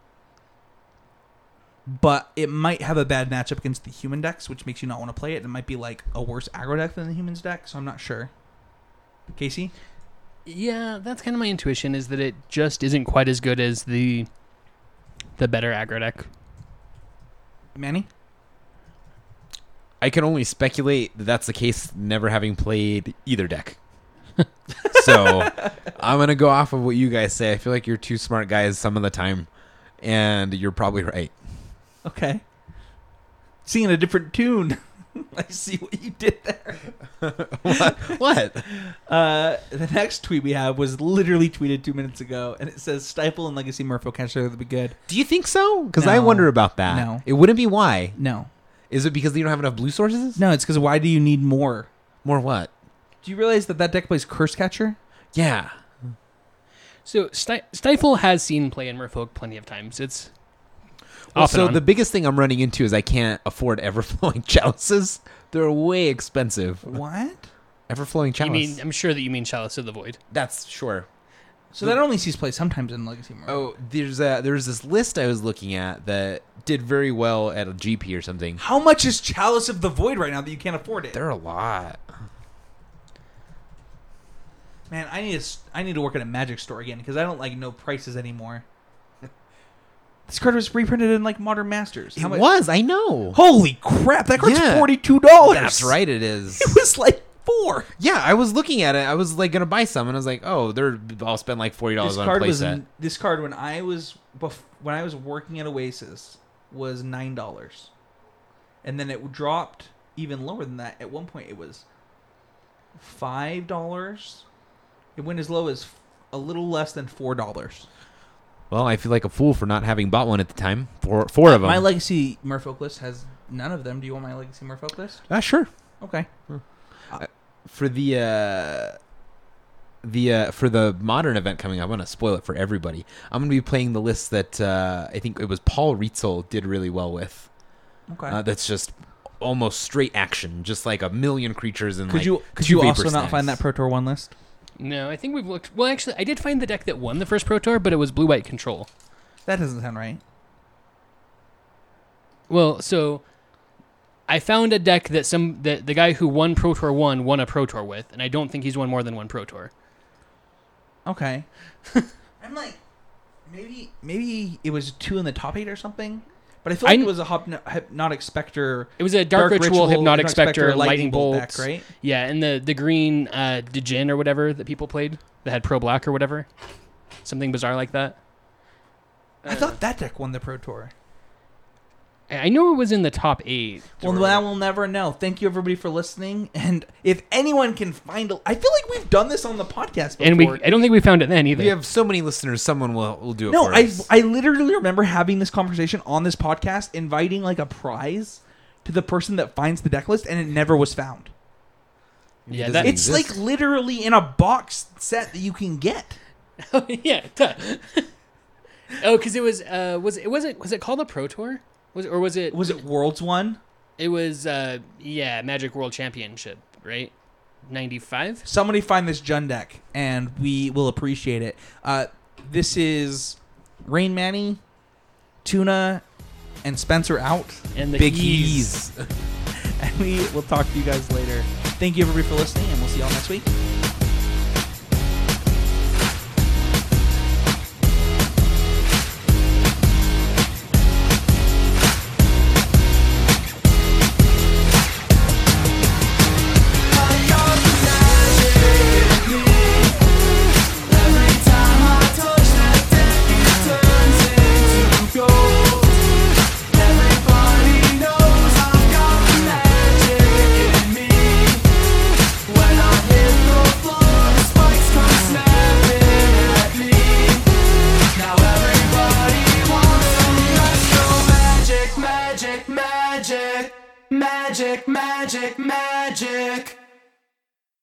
But it might have a bad matchup against the human decks, which makes you not want to play it. It might be like a worse aggro deck than the humans deck, so I'm not sure. Casey? Yeah, that's kind of my intuition, is that it just isn't quite as good as the the better aggro deck. Manny? I can only speculate that that's the case, never having played either deck. So I'm going to go off of what you guys say. I feel like you're two smart guys some of the time, and you're probably right. Okay. Singing a different tune. I see what you did there. What? What? Uh, the next tweet we have was literally tweeted two minutes ago, and it says Stifle and Legacy Merfolk Catcher would be good. Do you think so? Because I No. wonder about that. No. It wouldn't be why. No. Is it because you don't have enough blue sources? No, it's because why do you need more? More what? Do you realize that that deck plays Curse Catcher? Yeah. So Sti- Stifle has seen play in Merfolk plenty of times. It's Well, off and so on. the biggest thing I'm running into is I can't afford Everflowing Chalices. They're way expensive. What? Everflowing you Chalice. mean I'm sure that you mean Chalice of the Void. That's sure. So that only sees play sometimes in Legacy Merfolk. Oh, there's a there's this list I was looking at that did very well at a G P or something. How much is Chalice of the Void right now that you can't afford it? They're a lot. Man, I need to s- I need to work at a Magic store again because I don't like know prices anymore. This card was reprinted in like Modern Masters. It How much- was, I know. Holy crap! That card's Yeah. forty-two dollars. That's right, it is. It was like four. Yeah, I was looking at it. I was like gonna buy some, and I was like, oh, they're I'll spend like forty dollars This on a card was playset. this card when I was bef- when I was working at Oasis was nine dollars, and then it dropped even lower than that. At one point, it was five dollars. It went as low as a little less than four dollars. Well, I feel like a fool for not having bought one at the time. Four four of them. My Legacy Merfolk list has none of them. Do you want my Legacy Merfolk list? Ah, sure. Okay. For the uh, the uh, for the modern event coming up, I'm gonna spoil it for everybody. I'm gonna be playing the list that uh, I think it was Paul Rietzel did really well with. Okay. Uh, that's just almost straight action, just like a million creatures and could like you could two you also vapor not find snags. that Pro Tour one list? No, I think we've looked. Well, actually, I did find the deck that won the first Pro Tour, but it was Blue White Control. That doesn't sound right. Well, so I found a deck that some that the guy who won Pro Tour one won a Pro Tour with, and I don't think he's won more than one Pro Tour. Okay. I'm like, maybe maybe it was two in the top eight or something. But I feel like I- it was a Hypno- Hypnotic Spectre. It was a Dark, Ritual, Hypnotic Spectre, Lightning Bolt, deck, right? Yeah, and the the green uh, Djinn or whatever that people played that had Pro Black or whatever. something bizarre like that. I thought that deck won the Pro Tour. I know it was in the top eight. Well, that we'll never know. Thank you, everybody, for listening. And if anyone can find a... I feel like we've done this on the podcast before. And we, I don't think we found it then either. We have so many listeners, someone will, will do it No, for I, us. I literally remember having this conversation on this podcast, inviting like a prize to the person that finds the deck list, and it never was found. yeah, It that, doesn't It's exist. like literally in a box set that you can get. oh, yeah. Duh. oh, because it was uh, was it was it was it called the Pro Tour? Was it, or was it Was it Worlds one? It was uh, yeah, Magic World Championship, right? ninety-five. Somebody find this Jund deck, and we will appreciate it. Uh, this is Rain Manny, Tuna, and Spencer out. And the Big keys. E's. And we will talk to you guys later. Thank you, everybody, for listening, and we'll see y'all next week. Magic, magic, magic, magic, magic.